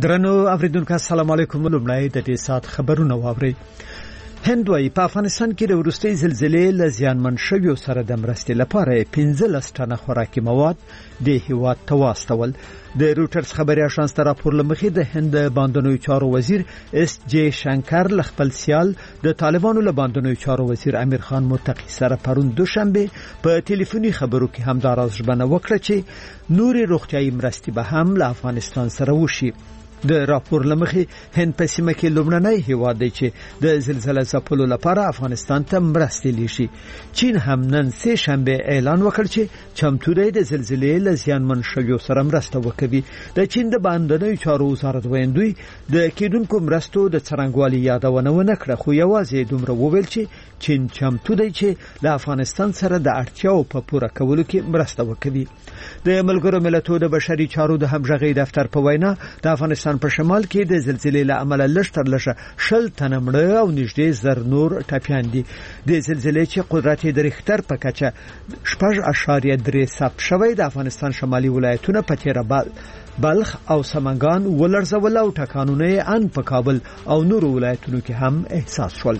درنو اوریدونکو السلام علیکم. لومړی د دې سات خبرونه واوري. هند وايي په افغانستان کې د وروستۍ زلزلې له زیانمن شویو سره د مرستې لپاره 15 ټنه خوراکي مواد د هیواد ته واستول. د روټرز خبري اژانس ته راپور لمخې د هند باندنوي چارو وزیر اس جی شنکر ل خپل سیال د طالبانو له باندنوي چارو وزیر امیر خان متقی سره پرون دوشنبه په ټلیفوني خبرو کې هم دا راز ژبنه وکړه چې نوري روغتيایي مرستې به هم له افغانستان سره وشي. د راپور لمخې هند په سیمه کې لومړنی هیواد دی چې د زلزلې ځپلو لپاره افغانستان ته مرستې لیږي. چین هم نن سه شنبه اعلان وکړ چې چمتو دی د زلزلې له زیانمن شویو سره مرسته وکړي. د چین د باندنوي چارو وزارت ویندوی د کېدونکو مرستو د څرنګوالي یادونه ونه کړه، خو یوازې دومره وویل چې چین چمتو دی چې د افغانستان سره د اړتیاو په پوره کولو کې مرسته وکړي. د ملګرو ملتونو د بشري چارو د همغږي دفتر په وینا د افغانستان په شمال کې د زلزلې له امله لږتر لږه 10 تنه مړه او نږدې زر نور ټپيان دي. د زلزلې چې قدرت د ریختر په کچه 6.3 ثبت شوی د افغانستان شمالي ولایتونه په تیر بلخ او سمنګان ولړزول او ټکانونه ان په کابل او نور ولایتونو کې هم احساس شول.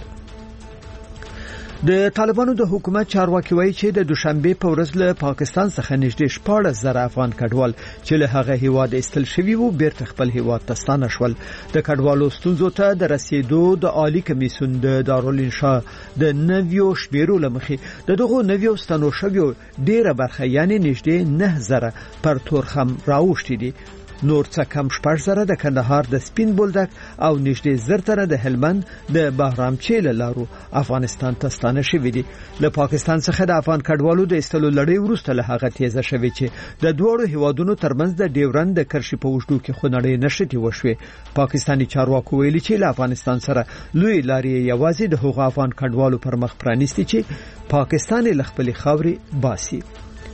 د طالبانو د حکومت چارواکي وایي چې د دوشنبه په ورځ له پاکستان څخه نږدې 14,000 افغان کډوال چې له هغه هیواد ایستل شوي وو بیرته خپل هیواد ته ستانه شول. د کډوالو ستونزو ته د رسیدو د عالی کمیسیون د دارالانشا د نویو شمیرو لمخې د دغو نویو ستنو شویو ډیره برخه یعنی نږدې 9,000 پر تورخم راوښتي دي. نور څه کم 6,000 د کندهار د سپین بولدک او نږدې 10,000 د هلمند د بهرامچې لارو افغانستان ته ستانه شوي دي. له پاکستان څخه د افغان کډوالو د ایستلو لړۍ وروسته له هغه تیزه شوې چې د دوړو هیوادونو ترمنځ د ډیورند د کرښې په وشدو کې خونړۍ نشټي وشوي. پاکستاني چارواکو ویلي چې له افغانستان سره لوی لارې یوازې د هغو افغان کډوالو پر مخ پرانیستي چې پاکستان له خپل خاوري باسي.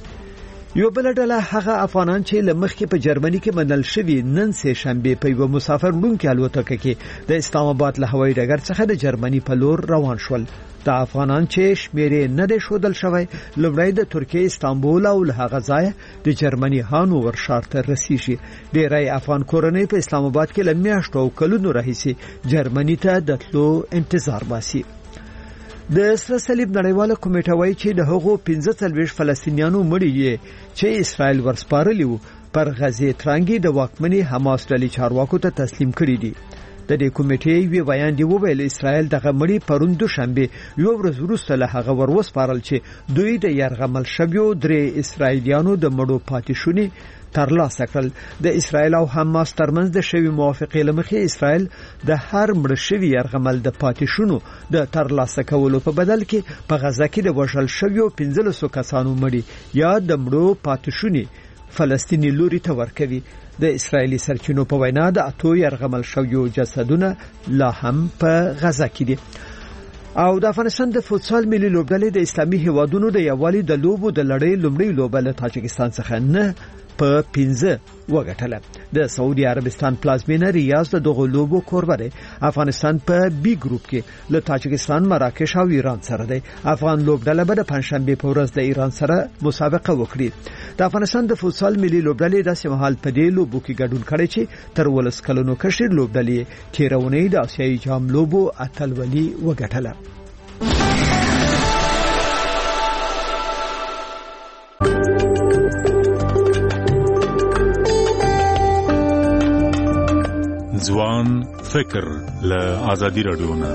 یو بل ډله هغه افغانان چې لمخکې په جرمني کې منل شوی نن سه شنبه په یو مسافر وړونکي الوتکه کې د اسلام آباد له هوایي ډګر څخه د جرمني په لور روان شول. د افغانان چې شمیرې نه د شودل شوی لومړی د ترکیه استانبول او له هغه ځای د جرمني هانوور ښار ته رسیږي. ډیری افغان کورنۍ په اسلام آباد کې لمیاشتو او کلونو راهیسې جرمني ته د تلو انتظار باسي. د سره صلیب نړیواله کمیټه وایي چې د هغو 45 فلسطینیانو مړي چې اسرائیل ورسپارلی وو پر غزه ترانګي د واکمنې حماس ډلې چارواکو ته تسلیم کړي دي. د دې کمیټې وی بیان دی وویل اسرائیل دغه مړي پرون دوشنبه یو ورځ وروسته له هغه وروسپارل چې دوی د یرغمل شویو 3 اسرائیلیانو د مړو پاتې شونی ترلاسه کړل. د اسرائیل او حماس ترمنځ د شوی موافقې لمخې اسرائیل د هر مړ شوی یرغمل د پاتې شونو د ترلاسه کولو په بدل کې په غزه کې د وژل شویو 15 کسانو مړي یا د مړو پاتې شونی فلسطینی لوري ته ورکوي. د اسرایلی سرچینو په وینا د اتو یرغمل شویو جسدونه لا هم په غزه کې دي. او د افغانستان د فوتسال ملي لوبډلې د اسلامي هیوادونو د یووالي د لوبو د لړۍ لومړی لوبه له تاجکستان څخه نه په 15 وګټله. د سعودي عربستان پلازمینه ریاض د دغه لوبو کوربه دی. افغانستان په بی ګروپ کې له تاجکستان، مراکش او ایران سره دی. افغان لوبډله به د پنځشنبه په ورځ د ایران سره مسابقه وکړي. د افغانستان د فوتسال ملي لوبډلې د سیمهال په دې لوبو کې ګډون کړي چې تر 12 کلونو کشر لوبډلې تیرونې د آسیایي جام لوبو اتلولي وګټله. ځوان فکر له آزادي رادیو نه.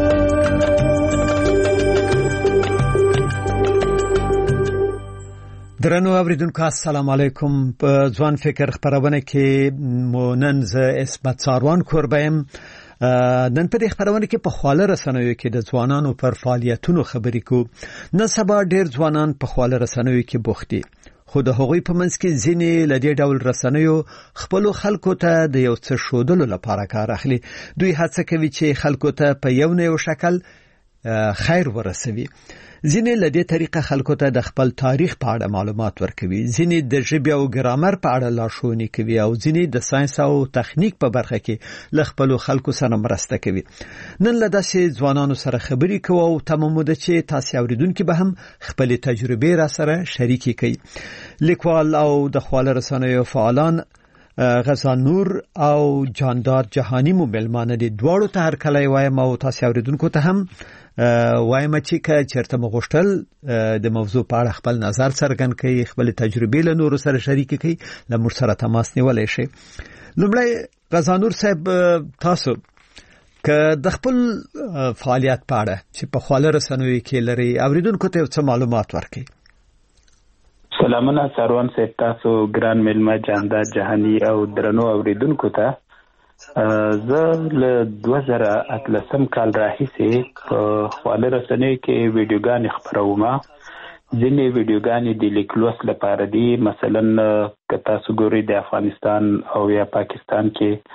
درنو اوریدونکو السلام علیکم. په ځوان فکر خبرونه کې مونن ز اسمت ساروان کوربایم. نن په دې خبرونه کې په خواله رسنیو کې د ځوانانو پر فعالیتونو خبرې کو. نن سبا ډېر ځوانان په خواله رسنیو کې بوخت دي. خو د هغوی په منځ کې ځینې لدې ډول رسنیو خپل خلکو ته د یو څه شودلو لپاره کار اخلي. دوی هڅه کوي چې خلکو ته په یو نه یو شکل خیر ورسوي. ځینې لدې طریقه خلکو ته د خپل تاریخ په اړه معلومات ورکوي، ځینې د ژبې او ګرامر په اړه لارښوونې کوي او ځینې د ساينس او تخنیک په برخه کې له خپل خلکو سره مرسته کوي. نن له داسې ځوانانو سره خبرې کوو او تمام ده چې تاسو اوریدونکو به هم خپل تجربې را سره شریکې کړئ. لیکوال او د خواله رسنیو فعالان غزانور او جاندار جهانی مو ملمانه دي دواړو ته هر کله وایم او تاسو اوریدونکو ته هم وایم چې چیرته مغشتل د موضوع په اړه خپل نظر څرګند کړي، خپل تجربې له نورو سره شریک کړي، له موږ سره تماس نیولای شي. لومړی غزانور صاحب، تاسو که د خپل فعالیت په اړه چې په خواله رسنوي کې لري اوریدونکو ته څه معلومات ورکړي. سلامونه سروان صاحب، تاسو ګران ملما جاندار جهانی او درنو اوریدونکو ته. زه له 2018 کال راهیسې په خواله رسنیو کې ویډیوګانې خپروم. ځینې ویډیوګانې د لیکلوس لپاره دي، مثلا که تاسو ګورئ د افغانستان او یا پاکستان کې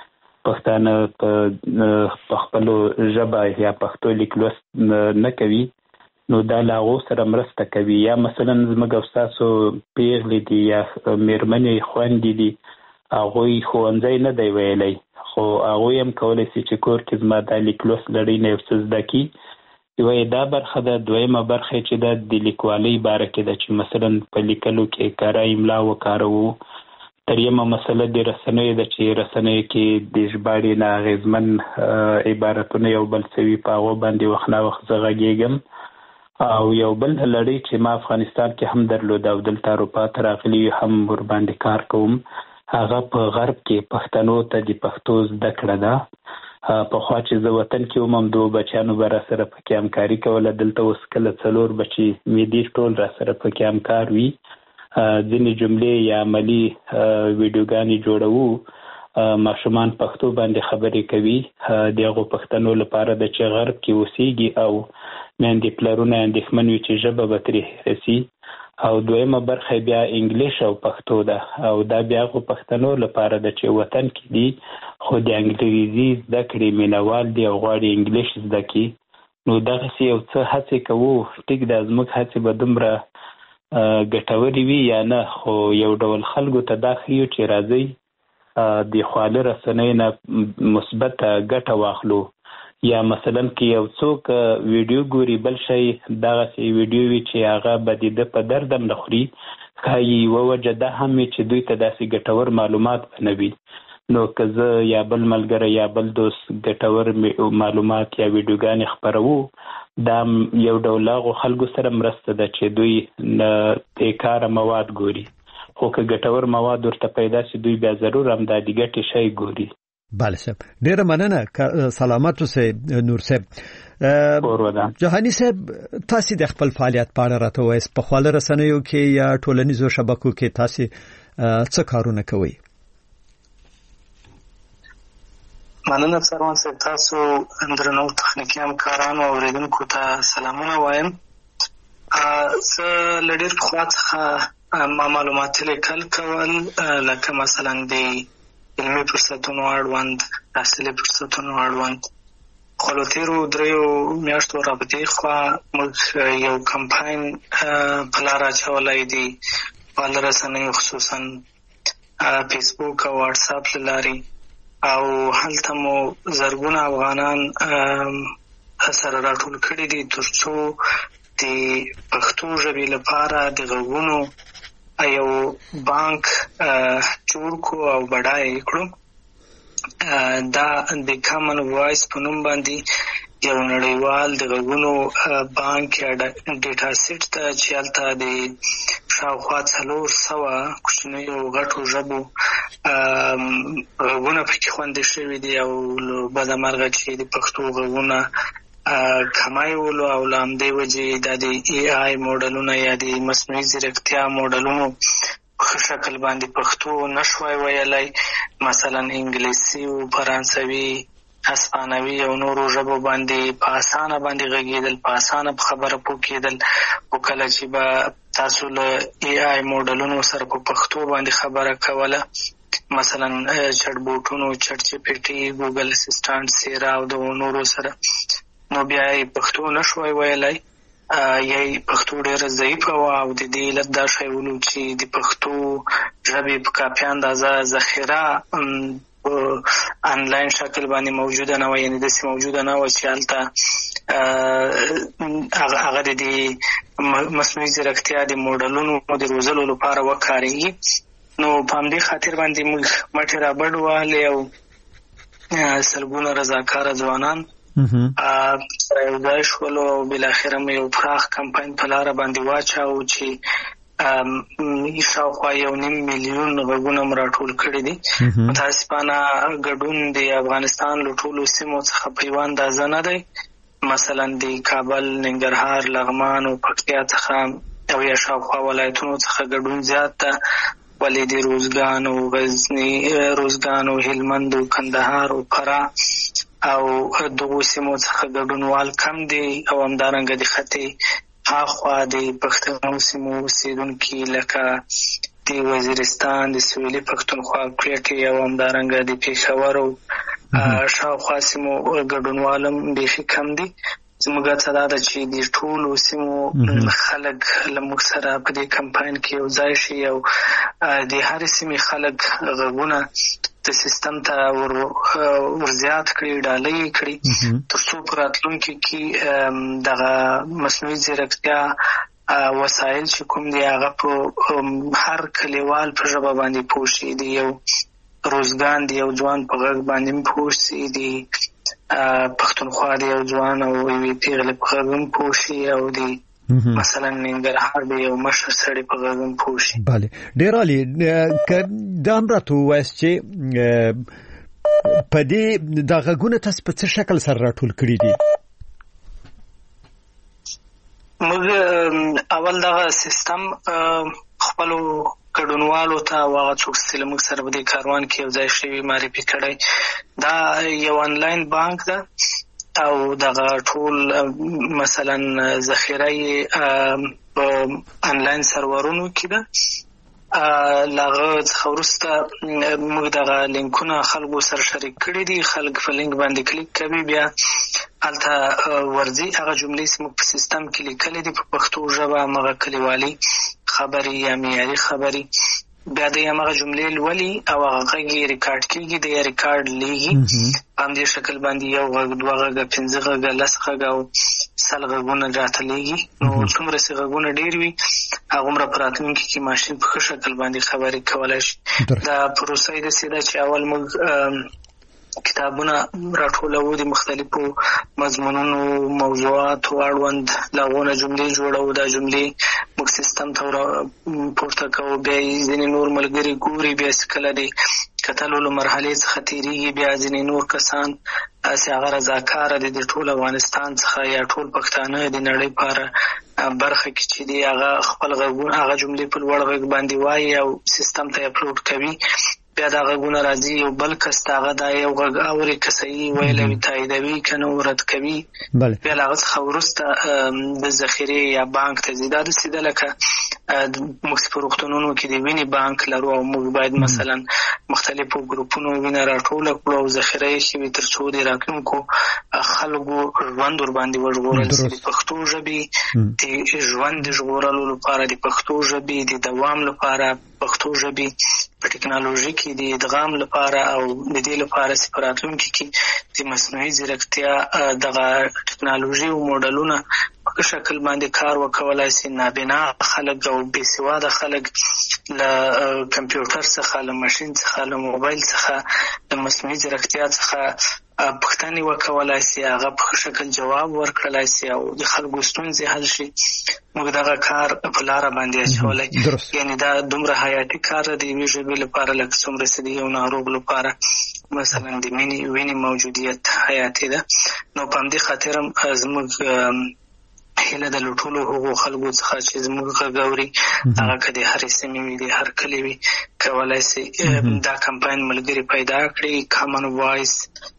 پښتانه په خپلو ژبه یا پښتو لیکلوس نه کوي، نو دا له هغو سره مرسته کوي. یا مثلا زموږ او ستاسو پیغلې دي یا میرمنې خویندې دي، هغوی ښوونځی نه دی ویلی، خو هغوی هم کولی شي چې کور کې زما دا لیکلوس لري نه یو څه زده کړي. یوه دا برخه ده. دویمه برخه چې ده د لیکوالۍ باره کې ده، چې مثلا په لیکلو کې کاره املا وکاروو. دریمه مسله د رسنیو ده، چې رسنیو کې د ژباړې نه اغېزمن عبارتونه یو بل څه وي، په هغو باندې وخت نا وخت زه غږېږم. او یو بل لړۍ چې ما افغانستان کې هم درلود او دلته اروپا ته راغلي هم ورباندې کار کوم، هغه په غرب کې پښتنو ته د پښتو زده کړه ده. پخوا چې زه وطن کې وم هم 2 بچیانو به را سره پکې همکاري کوله، دلته اوس کله 4 بچي مې دي ټول را سره پکې همکار وي. ځینې جملې یا عملي ویډیوګانې جوړوو، ماشومان پښتو باندې خبرې کوي. د هغو پښتنو لپاره د چې غرب کې اوسېږي او میندې پلرونه اندېښمن وي چې ژبه به ترې هېره سي. او دویمه برخه بیا انګلیش او پښتو ده، او دا بیا هغو پښتنو لپاره ده چې وطن کې دي خو د انګلیزي زده کړې مینوال دي او غواړي انګلیش زده کړي. نو دغسې یو څه هڅې کوو. ټیک ده، زموږ هڅې به دومره ګټورې وي یا نه، خو یو ډول خلکو ته دا ښیو چې راځئ د خواله رسنیو نه مثبت ګټه واخلو. یا مثلا که یو څوک ویډیو ګوري بل شی دغسې ویډیو وي چې هغه به د ده په درد هم نه خوري، ښایي یوه وجه دا هم وي چې دوی ته داسې ګټور معلومات به نه وي. نو که زه یا بل ملګری یا بل دوست ګټور معلومات یا ویډیوګانې خپروو، دا یو ډول هغو خلکو سره مرسته ده چې دوی بېکاره مواد ګوري. خو که ګټور مواد ورته پیدا شي، دوی بیا ضرور هم دا د ګټې شی ګوري. بله صاحب، ډیره مننه. سلامت اوسئ نور صاحب. جهانی صاحب، تاسو د خپل فعالیت په اړه راته وایئ. په خواله رسنیو کې یا ټولنیزو شبکو کې تاسو څه کارونه کوئ؟ مننه سروان صاحب، تاسو درنو تخنیکي همکارانو او اوریدونکو ته سلامونه وایم. زه له ډېر پخوا څخه ما معلومات لیکل کول، لکه مثلا د علمي فرصتونو اړوند، تحصیلي فرصتونو اړوند. خو له تېرو 3 میاشتو راپدې خوا موږ یو کمپاین په لاره اچولی دی، خواله رسنیو خصوصا فیسبوک او واټساپ له لارې، او هلته مو زرګونه افغانان سره راټول کړي دي تر څو د پښتو ژبې لپاره د غږونو یو بانک جوړ کړو او بډایه کړو. دا د کامن وایس په نوم باندې یو نړیوال د غږونو بانک یا ډیټا سیټ ته چې هلته د شاوخوا 400 کوچنیو غټو ژبو غږونه پکې خوندي شوي دي، او بدمرغه چې د پښتو غږونه کمایولو او له همدې وجې دا د AI موډلونه یا د مصنوعي ځیرکتیا موډلونو ښه شکل باندې پښتو نشوای ویلی، مثلا انګلیسي او فرانسوي، هسپانوي او نورو ژبو باندې په اسانه باندې غږېدل، په اسانه په خبره پوه کېدل. خو کله چې به تاسو له AI موډلونو سره په پښتو باندې خبره کوله، مثلا چټ بوټونو، چټ جی پی ټي، ګوګل اسسټنټ، سیرا او د نورو سره، نو بیا یې پښتو نشوای ویلی، یا یې پښتو ډېره ضعیفه وه. او د دې علت دا شی ولو چې د پښتو ژبې په کافي اندازه ذخیره په آنلاین شکل باندې موجوده نه وه، یعنې داسې موجوده نه وه چې هلته هغه د مصنوعي ځیرکتیا د موډلونو د روزلو لپاره وکارېږي. نو په همدې خاطر باندې موږ مټې رابډوالې او سلګونه رضاکاره ځوانان یو ځای شولو او بالاخره مې یو پراخ کمپاین په لاره باندې واچاو چې شاوخوا 1.5 میلیون غږونه مو راټول کړي دي. متاسفانه ګډون د افغانستان له ټولو سیمو څخه په یوه اندازه نه دی. مثلا د کابل، ننګرهار، لغمان او پکتیا څخه او یا شاوخوا ولایتونو څخه ګډون زیات ده، ولې د روزګان او غزني، روزګان او هلمند او کندهار او فراه او دغو سیمو څخه ګډونوال کم دي. او همدارنګه د خطې هاخوا د پښتنو سیمو اوسېدونکي لکه د وزیرستان، د سویلي پښتونخوا، کوټې او همدارنګه د پېښور او شاوخوا سیمو ګډونوال هم بیخي کم دي. زموږ هڅه دا ده چې د ټولو سیمو خلک له موږ سره په دې کمپاین کې یو ځای شي او د هرې سیمې خلک غږونه د سیستم ته ورزیات کړي، ډالۍ کړي، تر څو په راتلونکي کې دغه مصنوعي ځیرکتیا وسایل چې کوم دي هغه په هر کلیوال په ژبه باندې پوه شي. د یو روزګان د یو ځوان په غږ باندې پوه شي، د پښتونخوا د یو ځوان او یوې پیغلې په غږ پوه شي، او د مثلا ننګرهار د یو مشر سړي په غږ پوه شي. بله، ډېر عالي. دا هم راته ووایاست چې په دې دا غږونه تاسو په څه شکل سره راټول کړي دي؟ موږ اول دغه سیستم خپلو ګډونوالو ته او هغه څوک چې له موږ سره په دې کاروان کې یو ځای شوي معرفي کړی. دا یو آنلاین بانک ده او دغه ټول مثلا ذخیره یې په آنلاین سرورونو کې ده. لاغه څخه وروسته موږ دغه لینکونه خلکو سره شریک کړي دي. خلک په لینک باندې کلیک کوي، بیا هلته ورځي هغه جملې چې موږ په سیستم کې لیکلې دي په پښتو ژبه، همغه کلیوالي خبرې یا معیاري خبرې، بیا د همغه جملې لولي او هغه غږ یې ریکارډ کېږي، د یې ریکارډ لیږي. په همدې شکل باندې یو غږ، دوه غږه، 5 غږه، 10 غږه او 100 غږونه راته لیږي. نو څومره چې غږونه ډېر وي هغومره په راتلونکي کې ماشین په ښه شکل باندې خبرې کولی شي. دا پروسه یې داسې ده چې اول موږ کتابونه راټولو، د مختلفو مضمونونو، موضوعاتو اړوند لاغونه جملې جوړو. دا جملې موږ سیستم ته پورته کوو، بیا یې ځینې نور ملګري ګوري، بیا چې کله د کتلو له مرحلې څخه تېرېږي بیا ځینې نور کسان چې هغه رضاکاره دي د ټول افغانستان څخه یا ټول پښتانه د نړۍ په برخه کې چې دي هغه خپل غږونه، هغه جملې په لوړ غږ باندې وایي او سیستم ته یې اپلوډ کوي. بیا دا غږونه راځي، یو بل کس ته هغه دا یو غږ اوري، که صحیح ویلوي تاییدوي، که نه رد کوي. بیا له هغه څخه وروسته د ذخیرې یا بانک ته ځي. دا داسې ده لکه موږ په روغتونونو کې د وینې بانک لرو او موږ باید مثلا مختلفو ګروپونو وینه راټوله کړو او ذخیره یې ښي وي تر څو د راتلونکو خلکو ژوند ورباندې وژغورل شي. د پښتو ژبې د ژوند د ژغورلو لپاره، د پښتو ژبې د دوام لپاره، پښتو ژبې په ټکنالوژي کې د ادغام لپاره او د دې لپاره چې په راتلونکي کې د مصنوعي ځیرکتیا دغه ټکنالوژي او موډلونه په شکل باندې کار وکولای شي. نابینا خلک او بې سواده خلک له کمپیوټر څخه، له ماشین څخه، له موبایل څخه، د مصنوعي ځیرکتیا څخه پوښتنې وکولای شي، هغه په شکل جواب ورکړلی شي او د خلکو ستونزې حل شي. موږ دغه کار په لاره باندې اچولی. یعنې دا دومره حیاتي کار دی د یوې ژبې لپاره لکه څومره چې د یو ناروغ لپاره مثلا د وینې موجودیت حیاتي ده. نو په همدې خاطر هم زموږ هیله د ټولو هغو خلکو څخه چې زموږ غږ اوري، هغه که د هرې سیمې وي، د هر کلي وي، کولی شي دا کمپاین ملګري پیدا کړي. کامن وایس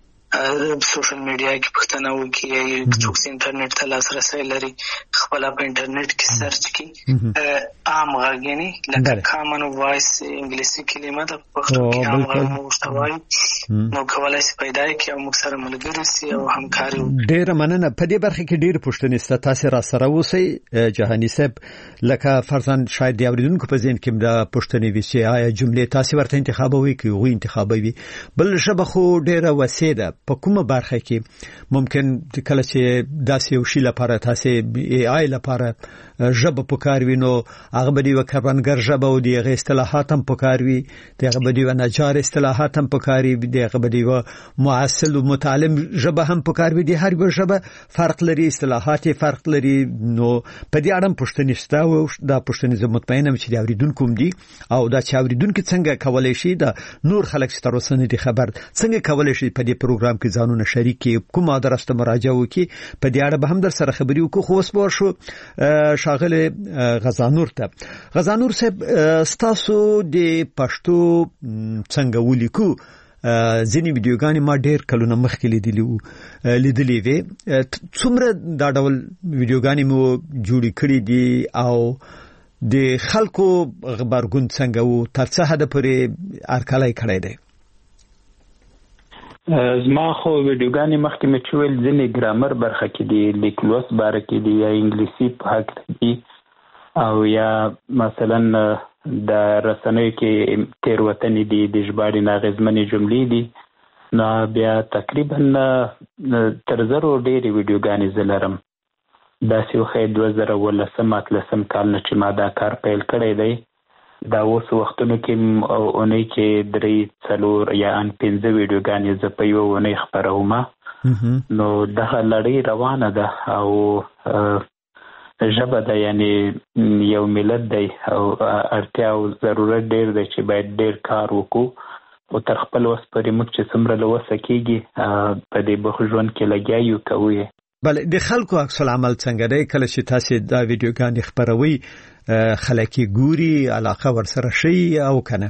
سوشل میډیا کې پوښتنه وکړي، یا څوک چې انټرنیټ ته لاسرسی لري خپله په انټرنیټ کې سرچ کړي عام غږ، یعنې لکه کامن وایس انګلیسي کلمه ده، په پښتو کې عام غږ موږ ورته وایو. نو کولی شي پیدا کړي او موږ سره ملګري شي او همکاري وکړي. ډېره مننه. په دې برخه کې ډېرې پوښتنې شته، تاسې را سره اوسئ جهاني صاحب. لکه فرضاً شاید د اورېدونکو په ذهن کې دا پوښتنې وي چې آیا جملې تاسې ورته انتخابوي که هغوی انتخابوي؟ بل ژبه خو ډېره وسیع ده، په کومه برخه کې ممکن کله چې داسې یو شی لپاره تاسو AI لپاره ژبه پکاروي نو هغه به دی وکړنګر ژبه او دی اصطلاحات هم پکاروي دغه به دی نجار اصطلاحات هم پکاري دغه به دی معاصل او متعلم ژبه هم پکاروي دی هر یو ژبه فرق لري اصطلاحات فرق لري نو په دې اړه پوښتنه شته او دا پوښتنه زه مطمئنم چې اوریدونکو دي او دا چې اوریدونکو څنګه کولای شي دا نور خلک چې تر اوسه نه دي خبر څنګه کولای شي په دې پروګرام کې ځانونه شریک کړي کومه درسته مراجعه وکړي په دې اړه به هم در سره خبري وکړو خو اوس به شو شاغله غزانور صاحب ستاسو د پښتو څنګه ولیکو ځینې ویډیوګانې ما ډېر کلونه مخکې لیدلې وې څومره دا ډول ویډیوګانې مو جوړې کړې دي او د خلکو خبرګون څنګه وو تر څه حد پورې ارکلای کړی دی زما خو ویډیوګانې مخکې مې چویل ځینې ګرامر برخه کې دي لیکلوس باره کې دي یا انګلیسي په حق دي او یا مثلا د رسنیو کې تیروتنې دي د ژباړې ناغېزمنې جملې دي نو بیا تقریبا تر زرو ډېرې ویډیوګانې زه لرم داسې وښیي 2018 کال نه چې ما دا کار پیل کړی دی دا اوس وختونو کې اونۍ کې 3-4 یا 5 ویډیوګانې زه په یوه اونۍ خپروم نو دغه لړۍ روانه ده او ژبه ده یعنی یو ملت دی او اړتیا او ضرورت ډېر دی چې باید ډېر کار وکړو او تر خپل وس پورې موږ چې څومره له وسه کېږي په دې بخ ژوند کې لګیا یو کوو بله د خلکو عکس العمل څنګه دی کله چې تاسو دا ویډیوګانې خپروي خلک ګوري علاقه ورسره شي او کنه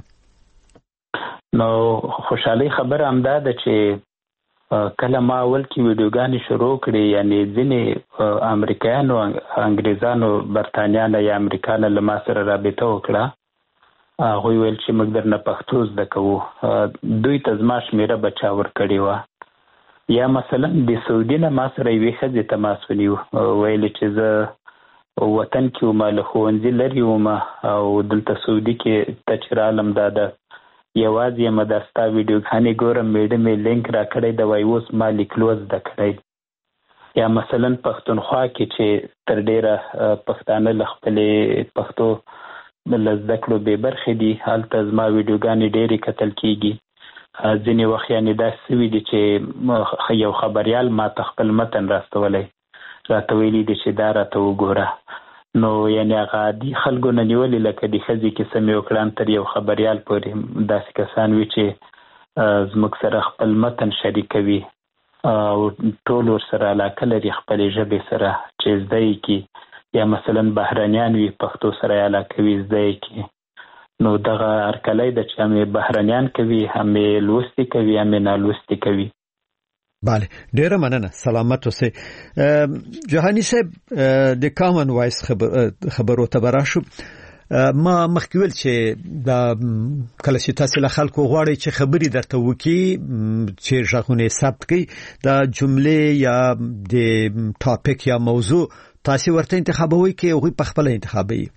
نو خوشحالي خبره هم دا ده چې کله ما اول کې ویډیوګانې شروع کړې یعنی ځینې امریکایانو انګریزانو برتانیانو یا امریکانو له ما سره رابطه وکړه هغوی ویل چې موږ درنه پښتو زده کوو دوی ته زما شمېره بچا ورکړې وه یا مثلا د سعودي نه ما سره یوې ښځې تماس ونیو ویل چې زه وطن کې وم له ښوونځي لرې وم او دلته سعودي کې ته چې رالم دا ده یوازې یم دا ستا ویډیوګانې ګورم میډم یې لینک را کړی د وایي اوس ما لیکلو زده کړی یا مثلا پښتونخوا کې چې تر ډېره پښتانه له خپلې پښتو له زده کړو بې برخې دي هلته زما ویډیوګانې ډېرې کتل کېږي ځینې وخت یعنې داسې سوي دي چې یو خبریال ما ته خپل متن راستولی راته ویلي دي چې دا راته وګوره نو یعنې هغه عادي خلکو نه نیولې لکه د ښځې کیسه مې وکړه تر یو خبریال پورې داسې کسان وي چې زموږ سره خپل متن شریکوي او ټول ورسره علاقه لري خپلې ژبې سره چې زده یې کړي یا مثلا بهرنیان وي پښتو سره علاقه وي زده یې کړي نو دغه هرکلی ده چې هم بهرنیان کوي هم لوستي کوي هم نالوستي کوي بله ډیره مننه سلامت اوسئ جهانی صاحب د کامن وایس خبرو ته براشو ما مخکې ویل چې دا کله چې تاسو له خلکو غواړئ چې خبري درته وکړي چې ژغونه ثبت کړي دا جملې یا د ټاپک یا موضوع تاسو ورته انتخابوي کې او په خپل انتخابوي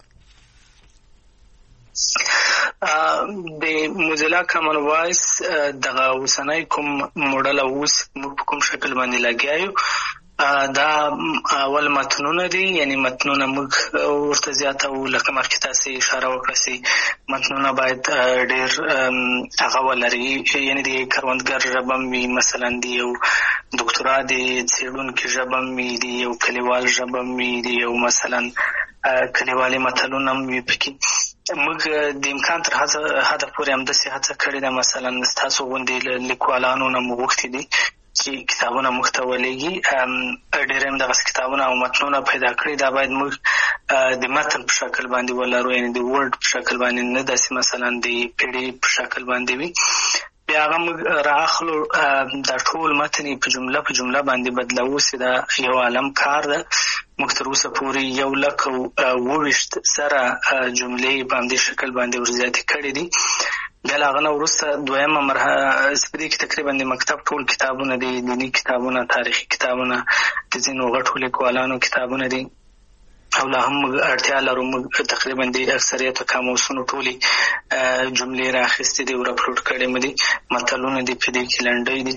د موزیلا کامن وایس دغه اوسنۍ کوم موډل اوس کوم شکل باندې لګیایو دا اول متنونه دي یعنی متنونه موږ ورته زیاته او لکه مخکې تاسو اشاره وکړئ متنونه باید ډېر هغه ولري یعنی د کروندګر ژبه وي مثلا دی یو ډاکټرا دی څېړونکي ژبه وي دی یو کلیوال ژبه وي دی یو مثلا کلیوالي متلونه وي پکې موږ د امکان تر حد پورې هم داسې هڅه کړې ده مثلا ستاسو غوندې لیکوالانو نه مو غوښتي دي چې کتابونه موږ ته ولېږي ډېر هم دغسې کتابونه او متنونه پیدا کړي دا باید موږ د متن په شکل باندې ولرو یعنې د ورډ په شکل باندې نه داسې مثلا د پیډي په شکل باندې وي بیا هغه موږ رااخلو دا ټول متن په جمله باندې بدلوو چې دا یو عالم کار ده موږ تر اوسه پورې 1,20,000 سره جملې په همدې شکل باندې ورزیاتې کړي دي بیا له هغه نه وروسته دویمه مرحله په دې کې تقریبا د مکتب ټول کتابونه دي دیني کتابونه تاریخي کتابونه د ځینو غټو لیکوالانو کتابونه دي او لا هم اړتیا لرو موږ تقریبا د اکثریت قاموسونو ټولې جملې راخیستې دي او راپلوډ کړې مې دي متلونه دي په دې کې لنډۍ دي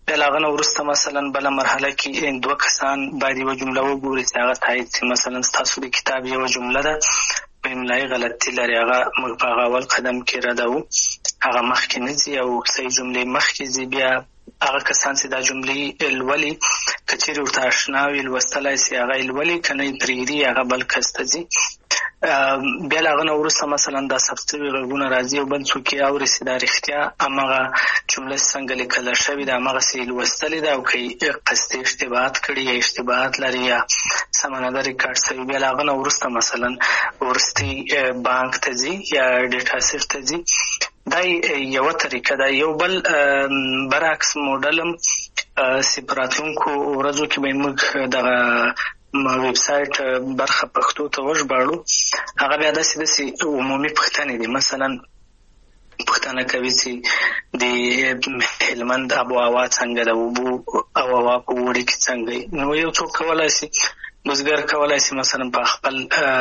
بلاغه ورسته مثلا بل مرحله کې 2 کسان باید یو جمله وګوري چې هغه تایید شي. مثلا تاسو د کتاب یو جمله ده په املایي غلطي لري، هغه موږ په اول قدم کې ردو، هغه مخکې نه ځي او صحیح جملې مخکې ځي. بیا هغه کسان چې دا جملې الولي کچېرې ورته آشنا وي لوستلی سي هغه الولي کنه پرېږدي هغه بل کس ته ځي. بیا له هغه نه وروسته مثلا دا ثبت شوي غږونه راځي او بل څوک یې اوري چې دا رښتیا همغه جمله څنګه لیکله شوې ده همغسې لوستلې ده او که قصدي اشتباهات کړي یا اشتباهات لري یا سمه نه ده ریکارډ شوي. بیا له هغه نه وروسته مثلا وروستي بانک ته ځي یا ډیټا سیټ ته ځي. دا یوه طریقه ده. یو بل برعکس موډل هم چې په راتلونکو ورځو کې به موږ دغه ویب سایټ برخه پښتو ته وژباړو. هغه بیا داسې عمومي پوښتنې دي، مثلا پوښتنه کوي چې د هلمند آب و هوا څنګه ده، اوبو او هوا په اوړي کې څنګه. نو یو څوک کولی شي بزګر کولی شي مثلا په خپل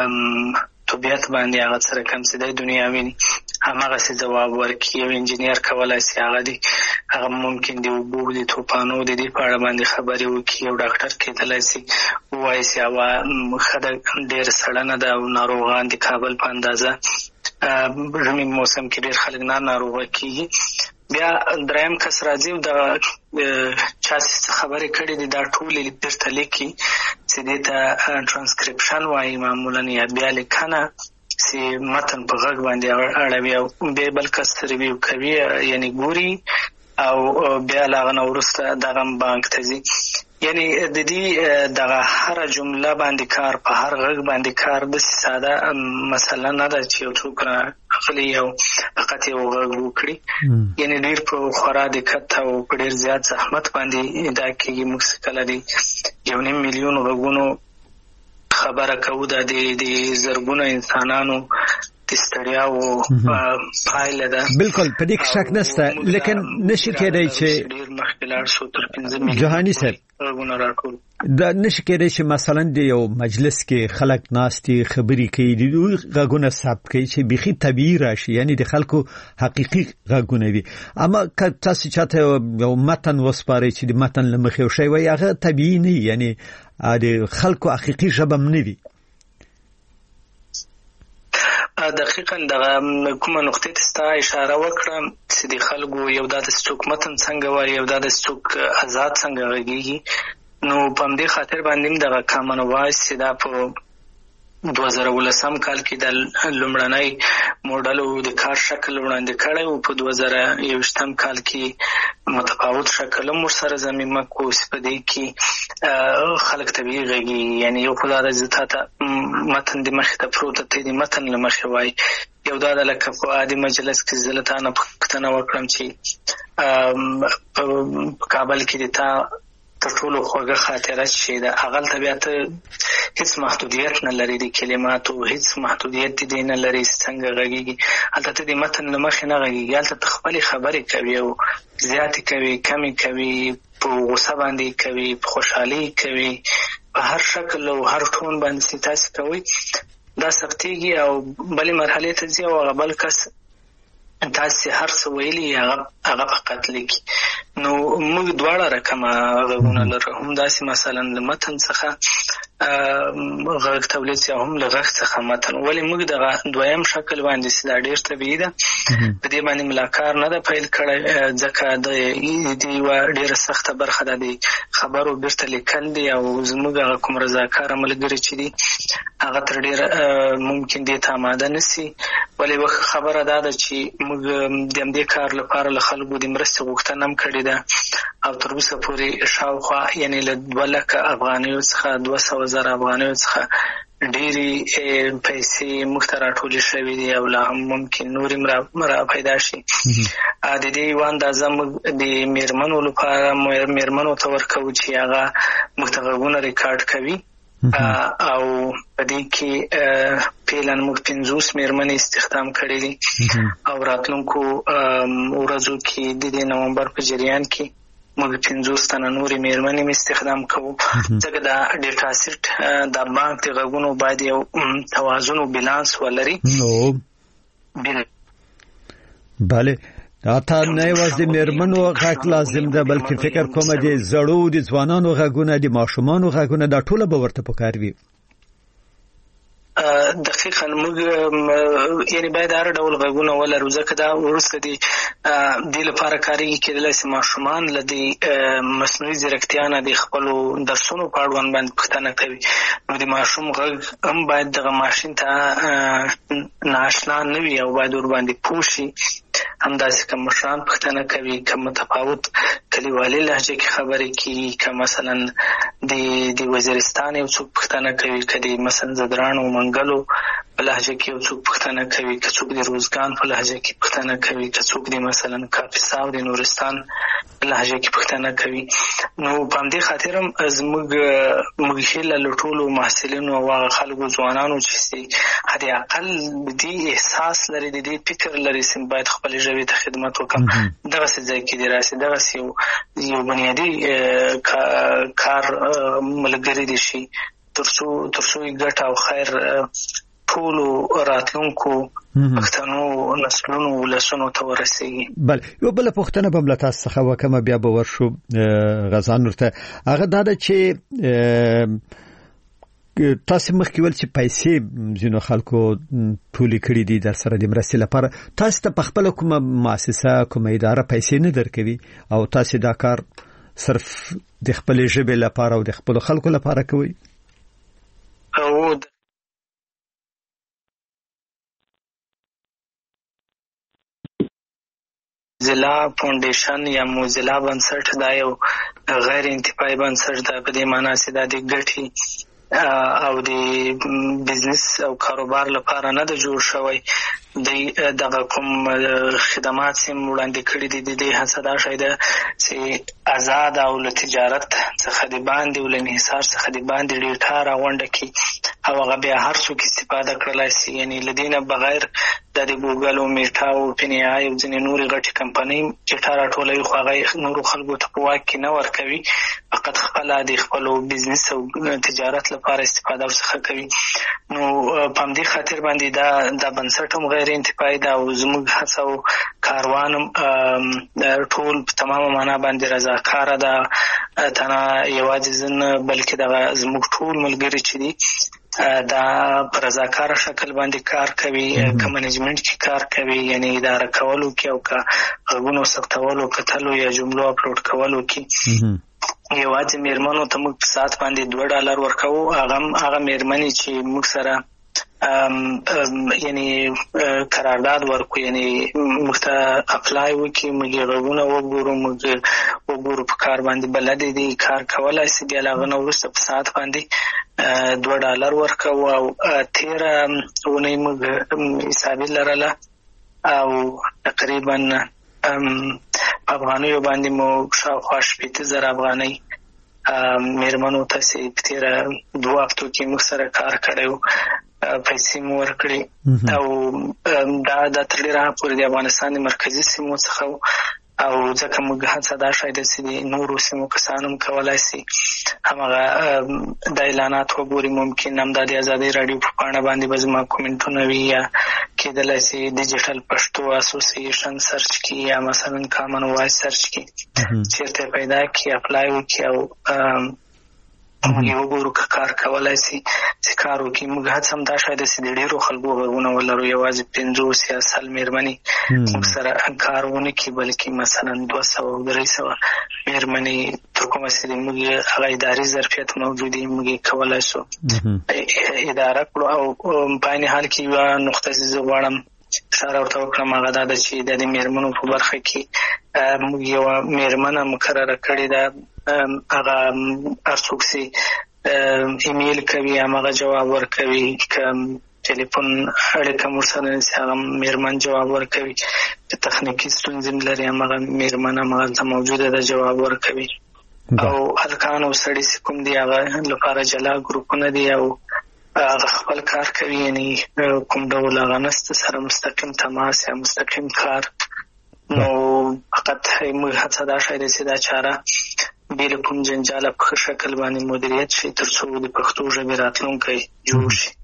طبیعت باندې هغه سره کوم څه دی دنیا ویني همغسې ځواب ورکړي. یو انجینیر کولی شي هغه ممکن د اوبو د طوفانو د دې په اړه باندې خبرې وکړي. یو ډاکټر کېدلی شي ووایي چې هوا ښه ده ډېر سړه نه ده او ناروغان د کابل په اندازه ژمي موسم کې ډېر خلک ناروغه کېږي. بیا دریم کس راځي او د چا څه خبرې کړي دي دا ټولې بیرته لیکي چې دې ته ټرانسکریپشن وایي معمولا، یا بیا لیکنه چې متن په غږ باندې اړوي او بیا بل کس ریویو کوي یعنی ګوري او بیا له هغه نه وروسته دغه بانک ته ځي. یعنی د دې دغه هره جمله باندې کار په هر غږ باندې کار داسې ساده مسله نه ده چې یو څوک راغلی او فقط یو غږ وکړي. یعنی ډېر په خورا دقت او په ډېر زیات زحمت باندې دا کېږي. موږ څه کله د 1.5 میلیون غږونو خبره کوو، دا د زرګونو انسانانو د ستړیاو پایله ده. بالکل په دې کې شک نشته، لیکن نشي کېدای چې ډېر مخکې لاړ شو تر 15 میلیون جهاني صاحب غږونه راټول. دا نشي کېدای چې مثلا د یو مجلس کې خلک ناستي خبرې کوي د دوی غږونه ثبت کوي چې بيخي طبيعي راشي، یعنی د خلکو حقيقي غږونه دي. اما که تاسو چاته یو متن وسپارئ چې د متن لمخې یو شی وایي هغه طبيعي نه، یعنی د خلکو حقيقي ژبه نه وي. دقیقاً دغه کومه نقطې ته ستا اشاره وکړه چې د خلکو یو دا د څوک متن څنګه وایي یو دا د څوک آزاد څنګه غږیږي. نو په همدې خاطر باندې دغه کامن وایس چې دا په 2019 کال کې د لومړنۍ موډل د کار شکل وړاندې کړی او په 2021 کال کې متفاوت شکل هم ورسره ضمیمه کو چې په دې کې خلک طبیعي غږیږي. یعنی یو خو دا د ته متن د مخې ته پروت ته د متن له مخې وایي، یو دا د لکه په عادي مجلس کې زه له تا نه پوښتنه وکړم چې په کابل کې د تا تر ټولو خوږه خاطره چې د هغه طبیعت هیڅ محدودیت نه لري، د کلماتو هیڅ محدودیت دې نه لري څنګه غږیږي. هلته ته د متن له مخې نه غږیږي، هلته ته خپلې خبرې کوي او زیاتې کوي کمې کوي، په غوسه باندې کوي، په خوشحالي کوي، په هر شکل او هر ټون باندې تاسو کوي. دا ثبتېږي او بلې مرحلې ته ځي او هغه بل کس تاسو هر څه ویلي هغه فقط لیکي. نو موږ دواړه رقمه غږونه لرو، هم داسې مثلا له متن څخه غږ تولید یا هم له غږ څخه متن. ولې موږ دغه دویم شکل باندې چې دا ډېر طبیعي ده په دې باندې ملاکار نه ده پیل کړی، ځکه د دې یوه ډېره سخته برخه ده د خبرو بیرته لیکل دي او زموږ هغه کوم رضاکاره ملګري چې دي هغه تر ډېره ممکن دې ته آماده نه سي. ولې یوه خبره دا ده چې موږ د همدې کار لپاره له خلکو د مرستې غوښتنه هم کړې ده او تر اوسه پورې شاوخوا یعنې له 2 لکه افغانیو څخه 200,000 افغانیو څخه ډېرې پیسې موږ ته راټولې شوې دي او لا هم ممکن نورې را پیدا شي. د دې یوه اندازه موږ د میرمنو لپاره میرمنو ته ورکوو چې هغه موږ ته غږونه ریکارډ کوي او په دې کې فعلا موږ 50 میرمنې استخدام کړې دي او راتلونکو ورځو کې د نومبر په جریان کې موږ 50 تنه نورې میرمنې استخدام کوو، ځکه دا ډیټا سیټ د بانک د غږونو باید یو توازن او بالانس ولري. بله اته نه یوازې میرمنو غږ لازم ده بلکې فکر کوم دي زړو دي ځوانانو غږونه دي ماشومانو غږونه دا ټول به ورته پکار وي. دقیقاً موږ یعنی باید هر ډول غږونه ولرو ځکه دا ورسته دي د لپاره کاري کېدلای شي ماشومان لدی مصنوعي ځیرکتیا نه د خپل درسونو په اړه باندې پوښتنه کوي نو د ماشوم غږ هم باید دغه ماشين ته ناشنا نه وي او باید ور باندې پوه شي. همداسې کوم مشران پوښتنه کوي کوم متفاوت کلیوالي لهجه کې خبرې کوي کوم مثلا د وزیرستان یو څوک پوښتنه کوي کدي مثلا زدرانو منګلو په لهجه کې یو څوک پوښتنه کوي که څوک د روزګان په لهجه کې پوښتنه کوي که څوک د مثلا کاپیسا او د نورستان په لهجه کې پوښتنه کوي. نو په دې خاطر هم موږ هیله لټولو محصلینو او خلکو ځوانانو چې هدي اقل دې احساس لري دې فکر لري چې باید خپل ژبه ته خدمت وکړي دغه ځای کې دی راسي دغه یو بنیادی کار ملګری دي شي ترڅو ګټه او خیر ټول راتلونکو پښتنو نسلونو ولسونو ته ورسیږي. بل یو بل پښتنه به ملت څخه وکمه بیا به ورشو غزان ورته هغه دا چې تاسو مخکې ول چې پیسې زینو خلکو ټولې کړې دي در سره د مرستې لپاره تاسو ته په خپل کومه مؤسسه کومه اداره پیسې نه درکوي او تاسو دا کار صرف د خپل ژبې لپاره او د خپل خلکو لپاره کوي؟ او موزیلا فاونډیشن یا موزیلا بنسټ دا یو غیر انتفاعي بنسټ ده په دې معنی چې دا د ګټې او د بزنس او کاروبار لپاره نه د جوړ شوی دغه کوم خدمات سم وړاندې کړي دي د هڅه دا شاید چې آزاد او له تجارت څخه د باندې ول انحصار څخه د باندې ډیټا راغونډه کی او هغه بیا هر څوک استفاده کړلای شي یعنی لدینه بغیر د ګوګل او میټا او پین ای او ځینې نورې غټي کمپنۍ ډیټا راټولوي خو هغه نور خلکو ته په واک کې نه ورکوي فقط خپل د خپل بزنس او تجارت لپاره استفاده ورڅخه کوي. نو په دې خاطر باندې دا بنسټ هم غیر انتفاعي دا او زموږ هڅه او کاروان ټول په تمامه معنا باندې رضاکار ده تنه یوازې زنه بلکې دا زموږ ټول ملګری چې دي دا پر رضاکار شکل باندې کار کوي که منیجمنت کې کار کوي یعنی اداره کولو کې او که غوونو ثبتولو کتلو یا جملو اپلوډ کولو کې یوازې میرمنو ته موږ په ساعت باندې $2 ورکوو هغه میرمنې چې موږ سره یعنی قرارداد ورکو یعنی موږ ته اپلای وکړي موږ غوونه وګورو په کار باندې بلد دي کار کولای شي بیا هغه نو وروسته په ساعت باندې $2 ورکوو او 13 ونې موږ حسابي لرله او تقریبا افغانیو باندې مو شاوخوا 80,000 افغانۍ میرمنو ته چې په تیره 2 هفتو کې موږ سره کار کړی پیسې مو ورکړي او دا تر ډېره پورې د افغانستان د مرکزي سیمو څخه او ځکه موږ هڅه دا شاید چې نورو سیمو کسان هم کولای شي همغه د اعلانات وګوري ممکن هم د ازادي رادیو په پاڼه باندې به زما کومنټونه وي یا کېدلای شي ډیجیټل پښتو اسوسییشن سرچ کی یا مثلا کامن وایس سرچ کی چیرته پیدا کی اپلای وکي او یو ګورو کار کولای شي چې کار وکړي موږ هڅه هم دا شاید چې ډېرو خلکو غوونه ولرو یوازې 50 یا 100 میرمنې موږ سره کارونه کوي بلکې مثلا 200 او 300 میرمنې تر کومه چې موږ هغه اداري ظرفیت موجود دی موږ کولای شو اداره کړو او په عین حال کې یو نقطه چې غواړم اشاره ورته وکړم هغه دا چې د میرمنو په برخه کې موږ یو میرمنه مقرره کړې ده هغه ارڅوک سي ایمیل کوي هغه جواب ورکوي کوم ټلیفون اړیکه مرسله هغه میرمن جواب ورکوي چې تخنیکی ستونزې لري هغه میرمن هغه موجوده ده جواب ورکوي او هلکان او سړي کوم دی هغه لپاره جلا ګروپونه دي او هغه خپل کار کوي یعنی کوم ډول هغه نست سره مستقیم تماس یا مستقیم کار نو فقط موږ هڅه دا شاید چې دا چاره بیل کوم جنجال په شکل باندې مدیریت شي ترڅو د پښتو ژبې راتلونکی جوړ شي.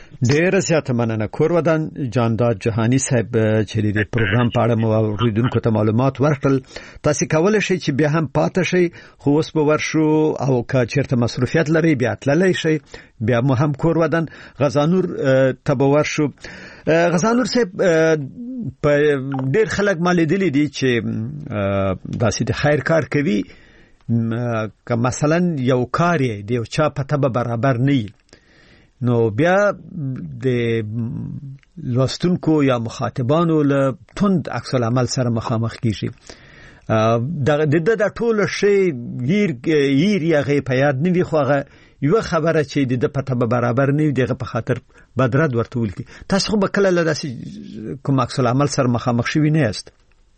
ډېر زیات مننه. کورودان جاندار جهانی صاحب چې د پروګرام په اړه مو اوریدونکو ته معلومات ورکړل. تاسو کولای شئ چې بیا هم پاتې شئ، خو اوس به ورشو او که چیرته مصروفیت لري بیا تللی شئ. بیا مو هم کورودان غزانور ته به ورشو. غزانور صاحب په ډېر خلک مالیدلی دي چې داسې د خیر کار کوي، که مثلا یو کار یې د یو چا په تبه برابر نه، نو بیا د لوستونکو یا مخاطبانو له توند عکس العمل سره مخامخ کیږي. د ټول شی یې یا غي په یاد نه وي، خو هغه یو خبره چې د پته به برابر نه وي دغه په خاطر بدرد ورته ولکي. تاسو خو به کله له داسې کوم عکس العمل سره مخامخ شوي نه یاست؟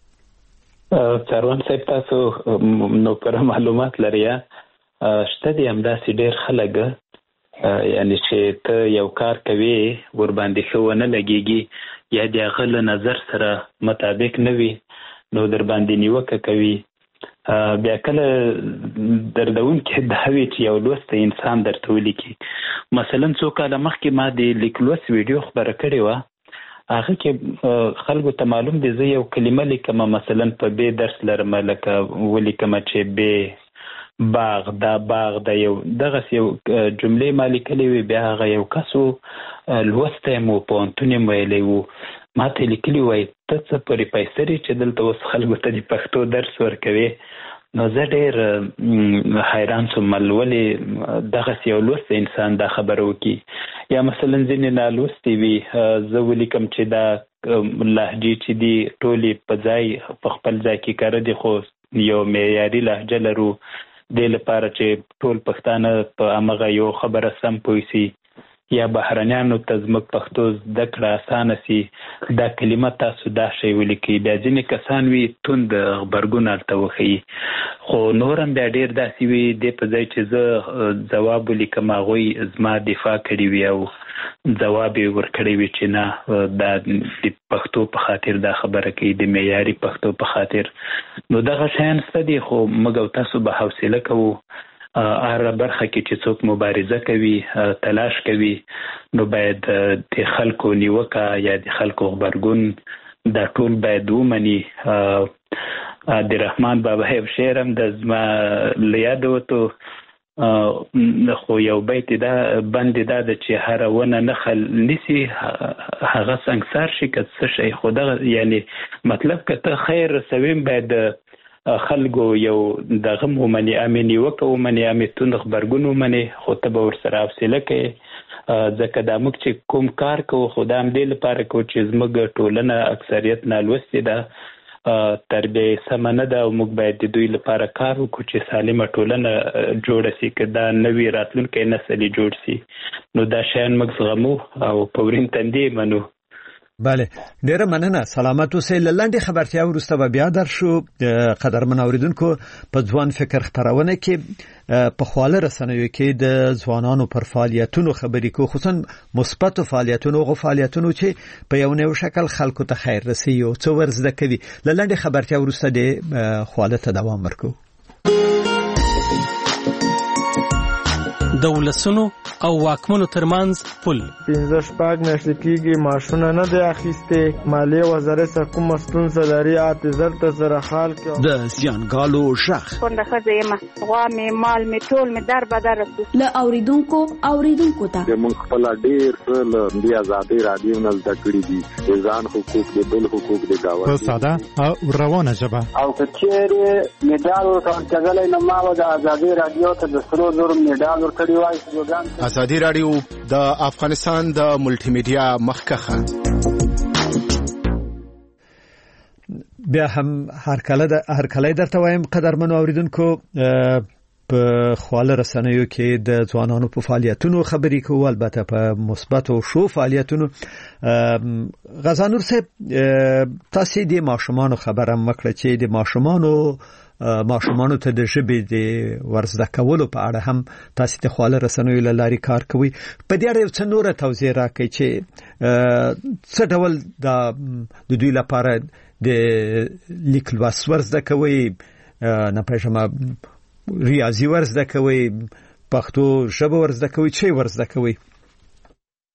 سروان صاحب تاسو نو پر معلومات لري شته دي همداسې ډېر خلک یعنی چې ته یو کار کوي ور باندې خو نه لګيږي یا د غل نظر سره مطابق نه وي نو در باندې نیوکه کوي. بیا کله دردون کې دا وی چې یو لوست انسان درته ولیکي. مثلا څو کاله مخکې ما د لیکلوس ویډیو خبره کړې و، هغه کې خلکو ته معلوم دي زه یو کلمه لیکم مثلا په به درس لرم لکه ولیکم چې به باغ دا یو دغه یو جملې ما لیکلې وي، بیا هغه یو کسو لوسته مو په انټونیم ویلې وو، ما ته لیکلي وای ته څه پرې پیسې چې دلته اوس خلکو ته د پښتو درس ورکوي. نو زه ډېر حیران شوم ولې دغه یو لوست انسان دا خبره وکي. یا مثلا ځینې نالوستي وي زه ولیکم چې دا لهجې چې دي ټولې په ځای په خپل ځای کې کار دي، خو یو معیاري لهجه لرو د لپاره چې ټول پښتانه په هغه یو خبره سم پوه شي یا بهرنیانو ته زموږ پښتو زده کړه اسانه سي. دا کلمه تاسو دا شی ولیکئ. بیا ځینې کسان وي توند غبرګون هلته وښیي، خو نور هم بیا ډېر داسې وي دې په ځای چې زه جواب ولیکم هغوی زما دفاع کړې وي او جواب یې ورکړی وي چې نه دا د پښتو په خاطر دا خبره کوي، د معیاري پښتو په خاطر. نو دغه شیان شته دي، خو موږ او تاسو به حوصله کوو هر برخه کې چې څوک مبارزه کوي تلاش کوي نو باید د خلکو نیوکه یا د خلکو غبرګون دا ټول باید ومني. د رحمان بابا یو شعر هم د زما له یاده وتو، خو یو بیت دا بند دا ده چې هر ونه نخل نسی هغه سنگسار شي که څه شي. خو دغه یعنی مطلب که ته خیر رسویم باید خلکو یو دغه ومني، امې نیوکه ومني، امې توند غبرګون ومني، خو ته به ورسره حوصله کوې. ځکه دا موږ چې کوم کار کوو خو دا همدې لپاره کوو چې زموږ ټولنه اکثریت نالوستې ده، تربیه سمه نه ده او موږ باید د دوی لپاره کار وکړو چې سالمه ټولنه جوړه سي، که دا نوي راتلونکی نسل جوړ سي. نو دا شیان موږ زغمو او په ورین تندې منو. بله، ډیره مننه. سلامت اوسئ. لنډه خبرتیا وروسته به بیا درشو. قدرمن اوریدونکو، په ځوان فکر خبرونه کې په خواله رسنیو کې د ځوانانو پر فعالیتونو خبرې کو، خصوصا مثبت فعالیتونو او فعالیتونو چې په یو نوې شکل خلکو ته خیر رسي او څو ورزده کوي. لنډه خبرتیا وروسته د خواله ته دوام ورکو. د ولسونو او واکمنو ترمنځ پل 15 میاشتې کېږي ماشونه نه دی اخیسته، مالیه وزارت کوم ستونزه لري اعتذار ته سره حال کې د زیانګالو شخ څنګه خځه ما غوا می مال می ټول می در بدر له اوریدونکو ته موږ خپل ډیر څه د آزادۍ رادیو نه زده کړی دي، ځان حقوق دي، بل حقوق دي، دا په ساده او روانه ژبه. او کچېره میډال ورکړل نه ما د آزادۍ رادیو ته د سرو زر میډال ورکړی. ازادي رادیو د افغانستان د ملټي میډیا مخکخه. بیا هم هر کله درته وایم قدرمنو اوریدونکو، په خواله رسنیو کې د ځوانانو په فعالیتونو خبرې کوو، البته په مثبت او ښو فعالیتونو. غزانور صاحب، تاسو د ماشومانو خبره مکړه چې د ماشومانو ته د ژبې د ورزده کولو په اړه هم تاسو د خواله رسنیو له لارې کار کوي. په دې اړه څه نور توضیح راکړئ چې څه ډول د دوی لپاره د لیک لوست ورزده کوي، نه پېژنم ریاضي ورزده کوي، پښتو ژبه ورزده کوي، چې ورزده کوي.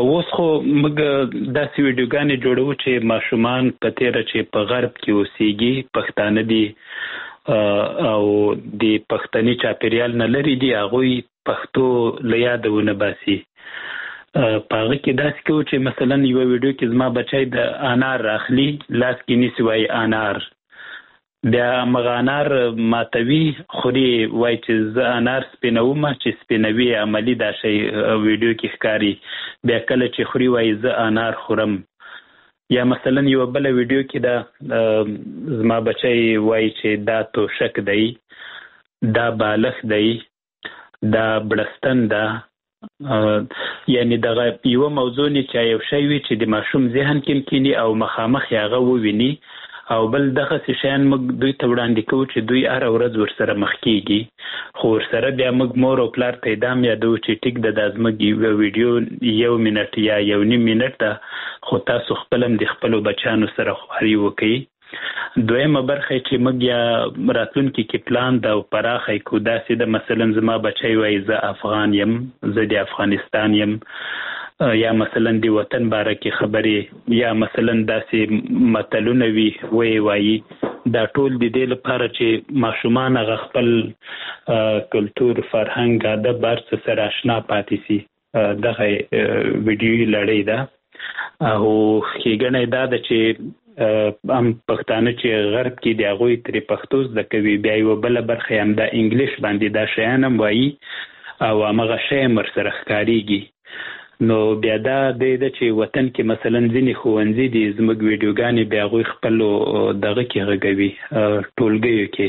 اوس خو موږ داسې ویډیوګانې جوړو چې ماشومان په تیره چې په غرب کې اوسېږي پښتانه دي او د پښتني چاپیریال نه لري دي هغوی پښتو له یاده ونه باسي. په هغه کې داسې کوو چې مثلا یو ویډیو کې زما بچی د انار راخلي لاس کې نیسي وایي انار، بیا مغه انار ماتوي خوري وایي چې زه انار سپینوم چې سپینوي عملي دا شی ویډیو کې ښکاري، بیا کله چې خوري وایي زه انار خورم. یا مثلا یو بل ویډیو کې دا زما بچی وایي چې دا توشک دی، دا بالښ دی، دا بړستن ده. یعنی دغه یو موضوع نه چې یو شی وي چې د ماشوم ذهن کې کینی او مخامخ هغه وویني، او بل دغه شیان موږ دوی ته وړاندې کوو چې دوی هر ورځ ورسره مخ کیږي. خو ورسره بیا موږ مور او پلار ته دا یادو چې ټیک د زموږ ویډیو 1 منټ یا 1.5 منټ ده، خو تاسو خپلم د خپلو بچانو سره خواري وکړئ. دویمه برخه چې موږ یا راتلونکي کې پلان دا او پراخه کو داسې د مثلا زما بچی وایي زه افغان یم، زه د افغانستان یم، یا مثلا د وطن باره کې خبرې، یا مثلا داسې متلونه وایي. دا ټول د دې لپاره چې ماشومان هغه خپل کلتور، فرهنګ، ادب هر څه سره آشنا پاتې سي. دغه ویډیو لړۍ ده او ښېګڼه یې دا ده چې هم پښتانه چې غرب کې د هغوی ترې پښتو زده کوي، بیا یوه بله برخه یې همدا انګلیش باندې دا شیان هم وایي او همغه شی هم ورسره ښکارېږي. نو بیا دا دی ده چې وطن کې مثلا ځینې ښوونځي دي زموږ ویډیوګانې بیا هغوی خپلو دغه کې غږوي، ټولګیو کې.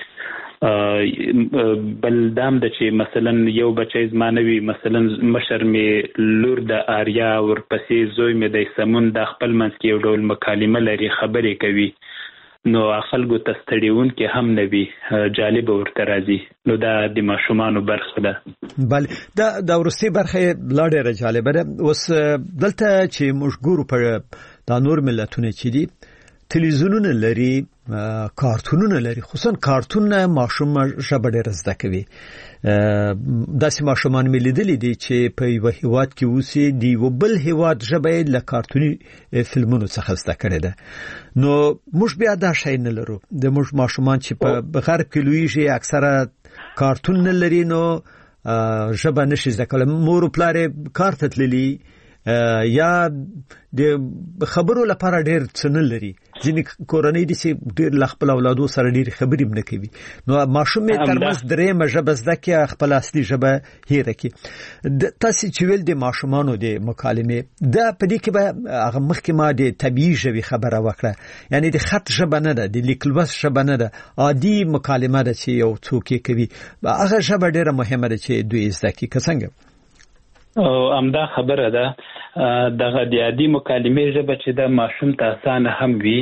بل دام ده چې مثلا یو بچی زما نه وي، مثلا مشر مې لور د آریا، ورپسې زوی مې د سمون، دا خپل منځ کې یو ډول مکالمه لري، خبرې کوي، نو خلکو ته ستړیونکې هم نه وي، جالبه ورته راځي. نو دا د ماشومانو برخه ده. بله دا وروستۍ برخه لا ډېره جالبه ده. اوس دلته چې موږ ګورو په دا نور ملتونه چې دي تلویزیونونه لري، کارتونونه لري، خصوصا کارتون ماشوم ژبه ډېره زده کوي. داسې ماشومان مې لیدلي دي چې په یو هیواد کې اوسي د یو بل هیواد ژبه یې له کارتوني فلمونو څخه زده کړې ده. نو موږ بیا دا شی نه لرو. د موږ ماشومان چې په غرب کې لویږي اکثره کارتون نه لري، نو ژبه نشي زده کولی. مور او پلار یې کار ته تللي یا د خبرو لپاره ډېر څه نه لري. ځینې کورنۍ دي چې ډېر له خپل اولادو سره ډېرې خبرې هم نه کوي. نو ماشوم یې ترمنځ درېیمه ژبه زده کړي، خپل اصلي ژبه هېره کړي. تاسې چې ویل د ماشومانو د مکالمې دا په دې کې به هغه مخکې ما د طبیعي ژبې خبره وکړه، یعنې د خط ژبه نه ده، د لیک لوست ژبه نه ده، عادي مکالمه ده چې یو څوک یې کوي. هغه ژبه ډېره مهمه ده چې دوی زده کړي. که څنګه؟ همدا خبره ده. دغه د عادي مکالمې ژبه چې د ماشوم ته اسانه هم وي،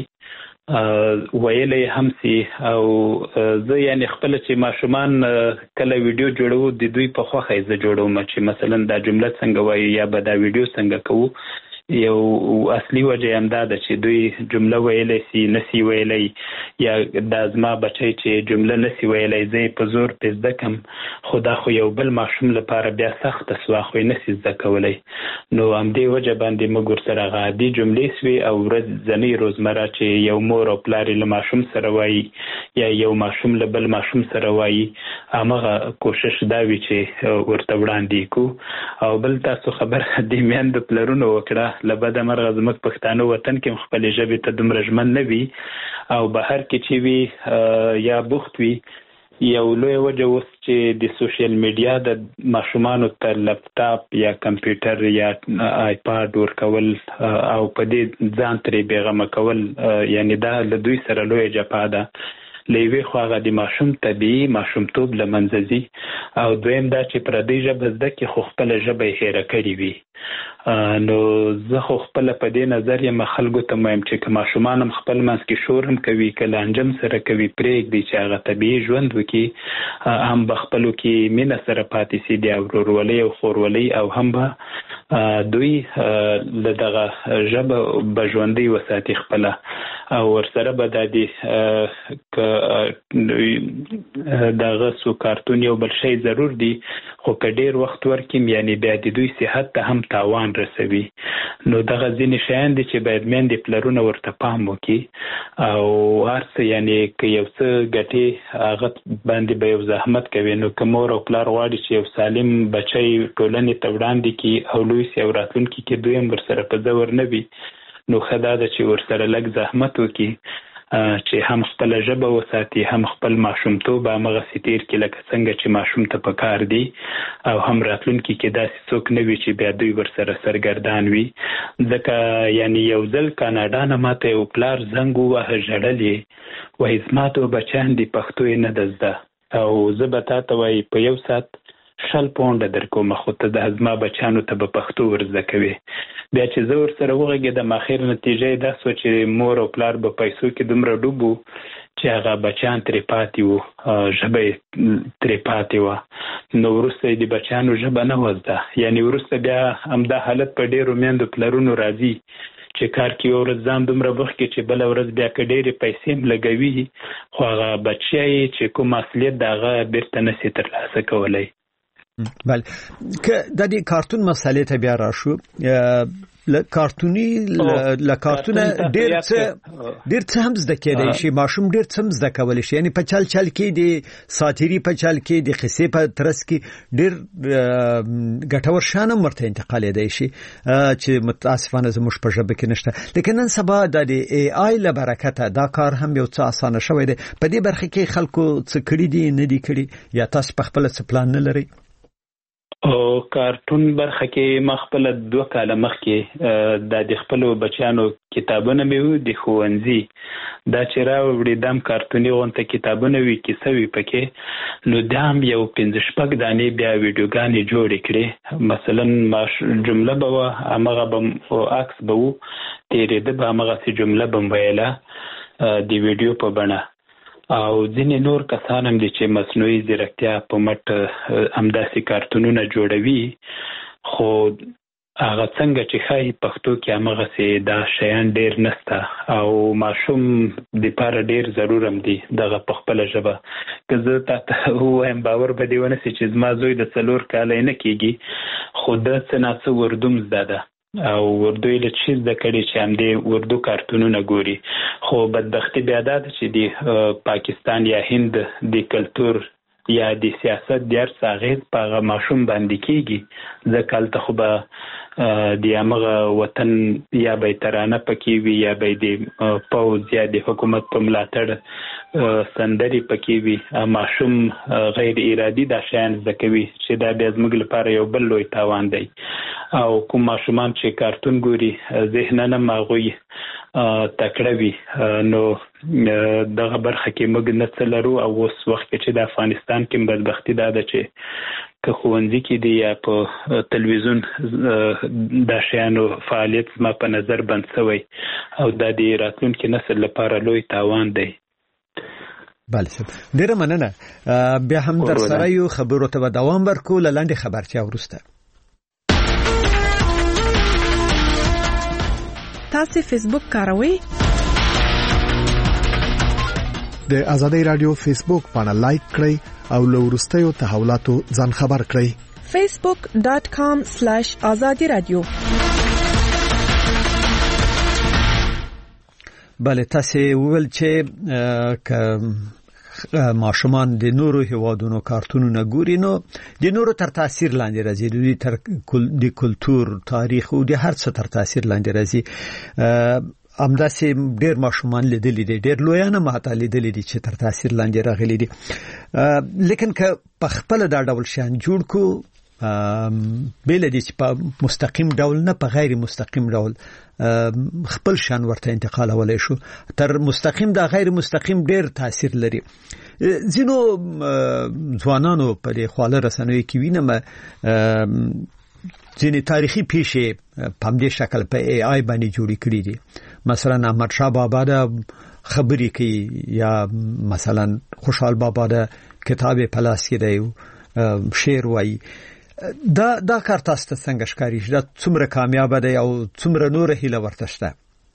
ویلې هم سي. او زه یعنی خپل چې ماشومان کله ویډیو جوړو د دوی په خوښه یې زه جوړوم چې مثلا دا جمله څنګه وایي یا به دا ویډیو څنګه کوو. یو اصلي وجه هم دا ده چې دوی جمله ویلی سي نسی ویلی، یا دا زما بچی چې جمله نسی ویلی زه یې په زور پې زده کم، خو دا خو یو بل ماشوم لپاره بیا سخته سوه، خو یې نسی زده کولی. نو همدې وجه باندې موږ ورسره هغه عادي جملې سوې او ورځنۍ روزمره چې یو مور او پلار یې له ماشوم سره وایي یا یو ماشوم له بل ماشوم سره وایي، همغه کوشش دا وي چې ورته وړاندې کړو. او بل تاسو خبر د میندو پلرونو وکړه، له بده مرغه زموږ پښتانه وطن کې خپلې ژبې ته دومره ژمن نه وي، او بهر کې چې وي یا بوخت وي. یو لوی وجه اوس چې د سوشل میډیا د ماشومانو ته لپټاپ یا کمپیوټر یا آیپاډ ورکول او په دې ځان ترې بېغمه کول، یعنی دا له دوی سره لویه جفا ده. له یوې خوا هغه د ماشوم طبیعي ماشومتوب له منځه ځي، او دویم دا چې پردۍ ژبه زده کړي خو خپله ژبه یې هېره کړې وي. نو زه خو خپله په دې نظر یم خلکو ته وایم چې که ماشومان هم خپل منځ کې شور هم کوي، که لانجه سره کوي، پرېږدي چې هغه طبیعي ژوند وکړي، هم به خپلو کې مینه سره پاتې سي، د ورورولۍ او خورولۍ، او هم به دوی له دغه ژبه به ژوندۍ وساتي خپله. او ورسره به دا د دغه سو کارتون یو بل شی ضرور دی، خو که ډېر وخت ورکړم یعنی بیا د دوی صحت ته هم تاوان رسوي. نو دغه ځینې شیان دي چې باید میندې پلرونه ورته پام وکړي او هر څه یعنی که یو څه ګټې هغه باندې به یو زحمت کوي. نو که مور او پلار غواړي چې یو سالم بچی ټولنې ته وړاندې کړي او لوی سي او راتلونکي کې دوی هم ورسره په زور نه وي، نو ښه دا ده چې ورسره لږ زحمت وکړي چې هم خپل ژبه وساتي، هم خپل ماشومتوب همغسې تیر کړي لکه څنګه چې ماشوم ته پکار دی، او هم راتلونکي کې داسې څوک نه وي چې بیا دوی ورسره سرګردان وي. ځکه یعنی یو ځل کاناډا نه ماته یو پلار زنګ ووهه ژړل یې، وایي زما ته بچیان دي پښتو یې نه ده زده او زه به تا ته وایي په 1 ساعت 100 پونډه در کوم، خو ته د زما بچیانو ته به پښتو ورزده کوي. بیا چې زه ورسره وغږېدم اخر نتیجه یې دا سوه چې مور او پلار به پیسو کې دومره ډوب وو چې هغه بچیان ترې پاتې وو، ژبه یې ترې پاتې وه. نو وروسته یې د بچیانو ژبه نه وه زده. یعنې وروسته بیا همدا حالت په ډېرو میندو پلرونو راځي چې کار کې یو ورځ ځان دومره بوخت کړي چې بله ورځ بیا که ډېرې پیسې هم لګوي خو هغه بچی یې چې کوم اصلیت د هغه بیرته نسي ترلاسه کولی. بله که د دې کارتون مسئلې ته بیا راشو، کارتونی کارتونه ډېر څه هم زده کېدای شي، ماشوم ډېر څه هم زده کولی شي. یعنی په چل کې د ساتیري په چل کې د قصې په ترڅ کې ډېر ګټور شیان هم ورته انتقالېدای شي چې متاسفانه زموږ په ژبه کې نشته. لیکن نن سبا د ای آی له برکته دا کار هم یو څه اسانه شوی دی. په دې برخه کې خلکو څه کړي دي نه دي کړي، یا تاسو په خپل څه پلان نه لرئ؟ او کارتون برخه کې ما خپل 2 کاله مخکې د خپلو بچیانو کتابونه مې وو د ښوونځي دا چې راوړي دم کارتوني غونته کتابونه وي کیسه وي پکې، نو دا هم یو 5-6 دانې بیا ویډیوګانې جوړې کړې. مثلا جمله به وه همغه به عکس به وو تېرېده به همغسې جمله به ویله د ویډیو په بڼه. او ځینې نور کسان هم دي چې مصنوعي ځیرکتیا په مټ همداسې کارتونونه جوړوي، خو هغه څنګه چې ښایي پښتو کې همغسې دا شیان ډېر نسته او ماشوم دپاره ډېر ضرور هم دي دغه په خپله ژبه. که زه تا ته ووایم باور به دې ونه سي چې زما زوی د 4 کاله یې نه کېږي خو ده څه ناڅه اردو هم زده ده او اردو یې له چی زده کړي چې همدې اردو کارتونونه ګوري. خو بدبختي بیا دا ده چې د پاکستان یا هند د کلتور یا د سیاست د هر څه اغېز په هغه ماشوم باندې کېږي، ځکه هلته خو به د همغه وطن یا به یې ترانه پکې وي یا به یې د پوځ یا د حکومت په ملاتړ سندرې پکې وي. ماشوم غیر ارادي دا شیان زده کوي چې دا بیا زموږ لپاره یو بل لوی تاوان دی. او کوم ماشومان چې کارتون ګوري ذهناً هم هغوی تکړه وي، نو دغه برخه کې موږ نه څه لرو. او اوس وخت کې چې د افغانستان کې بدبختي دا ده چې که ښوونځي کې دی یا په تلویزیون دا شیانو فعالیت زما په نظر بند شوی او دا د راتلونکي نسل لپاره لوی تاوان دی. بله صاحب ډېره مننه. بیا هم در سره یو خبرو ته به دوام ورکو له لنډې خبرتیا وروسته. تاسو فیسبوک کاروئ؟ د آزادۍ رادیو فیسبوک باندې لایک کړئ او له وروستیو تحولاتو ځان خبر کړئ. facebook.com/azadi radio. بله تاسو ویل چې ماشومان د نورو هیوادونو کارتونونه ګوري نو د نورو تر تاثیر لاندې راځي، د تر د کلتور تاریخ او د هر څه تر تاثیر لاندې راځي. همداسې ډېر ماشومان لیدلي دي، ډېر لویان هم حتی لیدلي دي چې تر تاثیر لاندې راغلي دي. لیکن که په خپل دا ډول شان جوړ کو بیل دي چې په مستقیم ډول نه په غیر مستقیم ډول خپل شان ورته انتقالولای شو، تر مستقیم دا غیر مستقیم ډېر تاثیر لري. ځینو ځوانانو په خواله رسنیو کې وینم ځینې تاریخي پیښې په همدې شکل په ای آی باندې جوړې کړې دي. مثلا احمد شاه بابا دا خبرې کوي یا مثلا خوشحال بابا دا کتاب په لاس کې دی شعر وایي. دا کار تاسو ته څنګه ښکاري؟ دا څومره کامیاب دی او څومره نور هیله ورته شته؟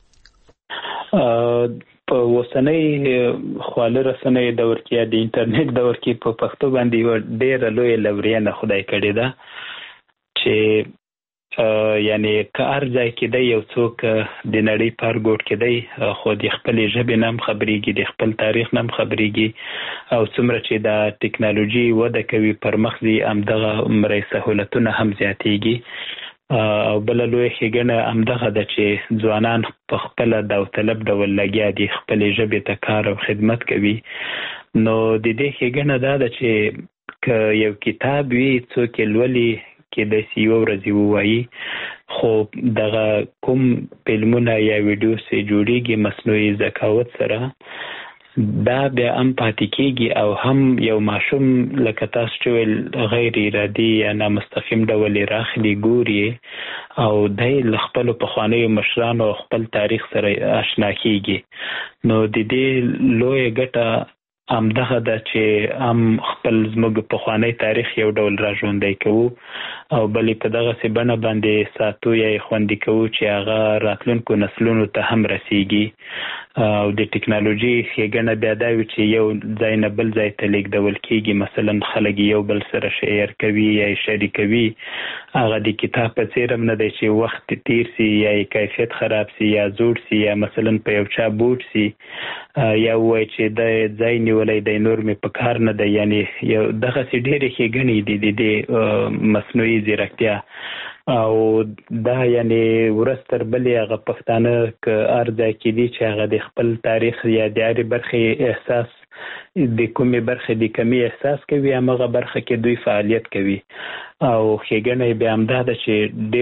په اوسنۍ خواله رسنۍ دور کې د انټرنیټ دور کې په پښتو باندې ډېره لویه لورینه خدای کړې ده چې یعنی که ارځای کې دی یو څوک د نړۍ پر ګوټ کې دی خو د خپل ژبې نام خبرېږي د خپل تاریخ نام خبرېږي او څومره چې د ټیکنالوژي وده کوي پرمخ دي همدغه عمره سهولتونه هم زیاتېږي او بل لوی ښېګڼه همدغه ده چې ځوانان په خپل داوطلب ډول لګیا دي خپل ژبې ته کار او خدمت کوي نو د دې ښېګڼه دا ده چې که یو کتاب وي څوک یې لولي کې د یو ورځې ووایي خو دغه کوم فلمونه یا ویډیو سي جوړیږي مصنوعي ذکاوت سره دا بیا هم پاتې کېږي او هم یو ماشوم لکه تاسو چې ویل غیر ارادي یا نامستقیم ډول راخلي ګوري او د خپل پخوانیو مشرانو خپل تاریخ سره آشنا کېږي نو د دې لوی ګټه همدغه ده چې هم خپل زموږ پخوانی تاریخ یو ډول را ژوندی کوو او بلې په دغسې بڼه باندې ساتو یا یې خوندي کوو چې هغه راتلونکو نسلونو ته هم رسیږي او د ټیکنالوژي ښېګڼه بیا دا وي چې یو ځای نه بل ځای ته لیږدول کېږي مثلا خلک یو بل سره شیر کوي یا یې شریکوي هغه د کتاب په څېر هم نه دی چې وخت تیر سي یا یې کیفیت خراب سي یا زوړ سي یا مثلا په یو چا بوټ سي یا وایي چې د ځای نیولی دی نور مې په کار نه دی یعنې یو دغسې ډېرې ښېګڼې دي د دې مصنوعي ځیرکتیا او دا یعنی ورځ تر بلې هغه پښتانه که هر ځای کې دي چې هغه د خپل تاریخ یا د هرې برخې احساس د کومې برخې د کمی احساس کوي همغه برخه کې دوی فعالیت کوي او ښېګڼه یې بیا همدا ده چې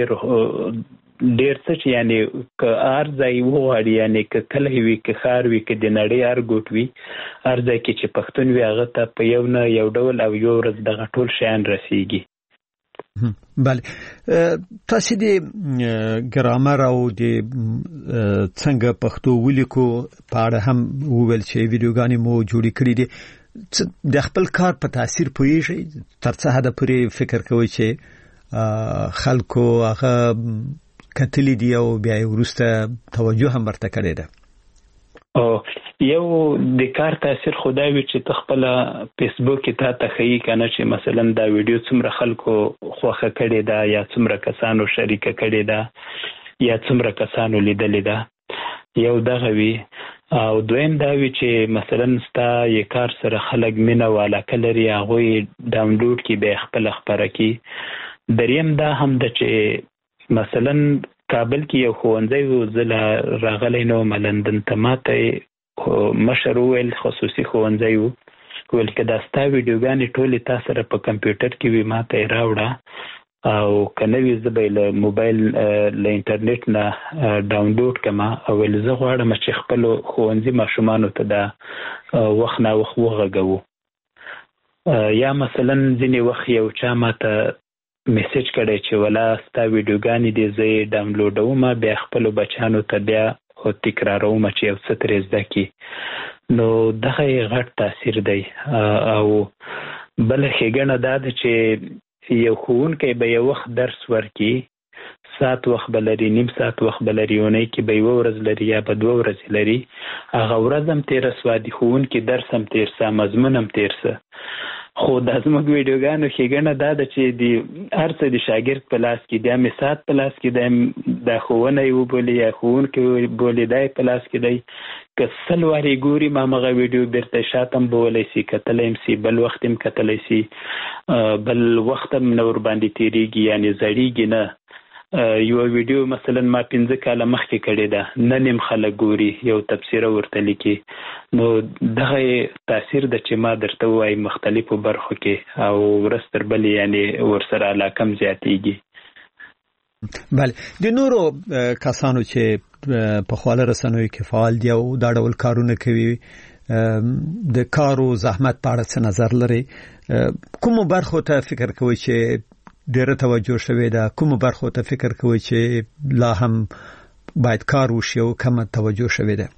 ډېر څه چې یعنی که هر ځای وغواړي یعنی که کلی وي که ښار وي که د نړۍ هر ګوټ وي هر ځای کې چې پښتون وي هغه ته په یو نه یو ډول او یو ورځ دغه ټول شیان رسیږي بله تاسو د ګرامر او د څنګه پښتو ولیکو په اړه هم وویل چې ویډیوګانې مو جوړې کړې دي د خپل کار په تاثیر پوهیږئ تر څه حده پورې فکر کوئ چې خلکو هغه کتلې دي او بیا وروسته توجه هم ورته کړې ده یو د کار تاثیر خدای وي چې ته خپل فیسبوک کې ته ښیي کنه چې مثلا دا ویډیو څومره خلکو خوښه کړې ده یا څومره کسانو شریکه کړې ده یا څومره کسانو لیدلې ده یو دغه وي او دویم دا وي چې مثلا ستا یې کار سره خلک مینه او علاقه لري هغوی ډاونلوډ کړي بیا خپله خپره کړي دریم دا هم ده چې مثلا کابل کې یو ښوونځی و زه راغلی نه وم لندن ته ماته مشر وویل خصوصي ښوونځی و ویل که دا ستا ویډیوګانې ټولې تا سره په کمپیوټر کې وي ماته یې راوړه او که نه وي زه به یې له موبایل له انټرنیټ نه ډاونلوډ کړم او ویل زه غواړم چې خپلو ښوونځي ماشومانو ته دا وخت ناوخت وغږوو یا مثلا ځینې وخت یو چا ماته میسیج کړی چې ولا ستا ویډیوګانې دې زه یې ډاونلوډوم بیا خپلو بچیانو ته بیا تکراروم چې یو څه ترې زده کړي نو دغه یې غټ تاثیر دی او بله ښېګڼه دا ده چې یو ښوونکی به یو وخت درس ورکړي ساعت وخت به لري نیم ساعت وخت به لري اونۍ کې به یوه ورځ لري یا به 2 ورځې لري هغه ورځ هم تېره سوه د ښوونکي درس هم تېر سه مضمون هم تېر سه خو دا زموږ ویډیوګانو ښېګڼه دا ده چې د هر څه د شاګرد په لاس کې دی هم ساعت په لاس کې دی دا ښوونه یې وبولي یا ښوونکی بولي دا یې په لاس کې دی که 100 وارې ګوري ما هغه ویډیو بیرته شاته هم بولی سي کتلی هم سي بل وخت هم کتلی سي بل وخت هم نه ورباندې تېرېږي یعنې زړېږي نه یو ویډیو مثلا ما 15 کاله مخکې کړې ده نن هم خلک ګوري یو تبصره ورته لیکي نو دغه تاثیر ده چې ما درته ووایي مختلفو برخو کې او ورځ تر بلې یعنې ورسره علاقه هم زیاتېږي بله د نورو کسانو چې په خواله رسنیو کې فعال دي او دا ډول کارونه کوي د کارو زحمت په اړه څه نظر لري کومو برخو ته فکر کوئ چې ډېره توجه شوې ده کومو برخو ته فکر کوئ چې لا هم باید کار وشي او کمه توجه شوې ده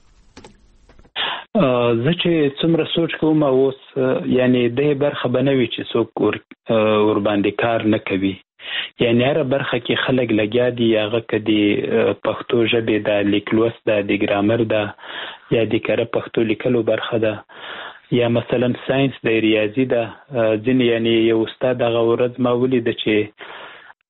زه چې څومره سوچ کوم اوس یعنی دې برخه به نه وي چې څوک ورباندې کار نه کوي یعنی هر برخه کې خلک لګیا دي هغه که د پښتو ژبې د لیک لوست ده د ګرامر ده یا د کره پښتو لیکلو برخه ده یا مثلا ساينس د ریاضي ده ځینې یعنی یو استاد هغه ورځ ما ولیده چې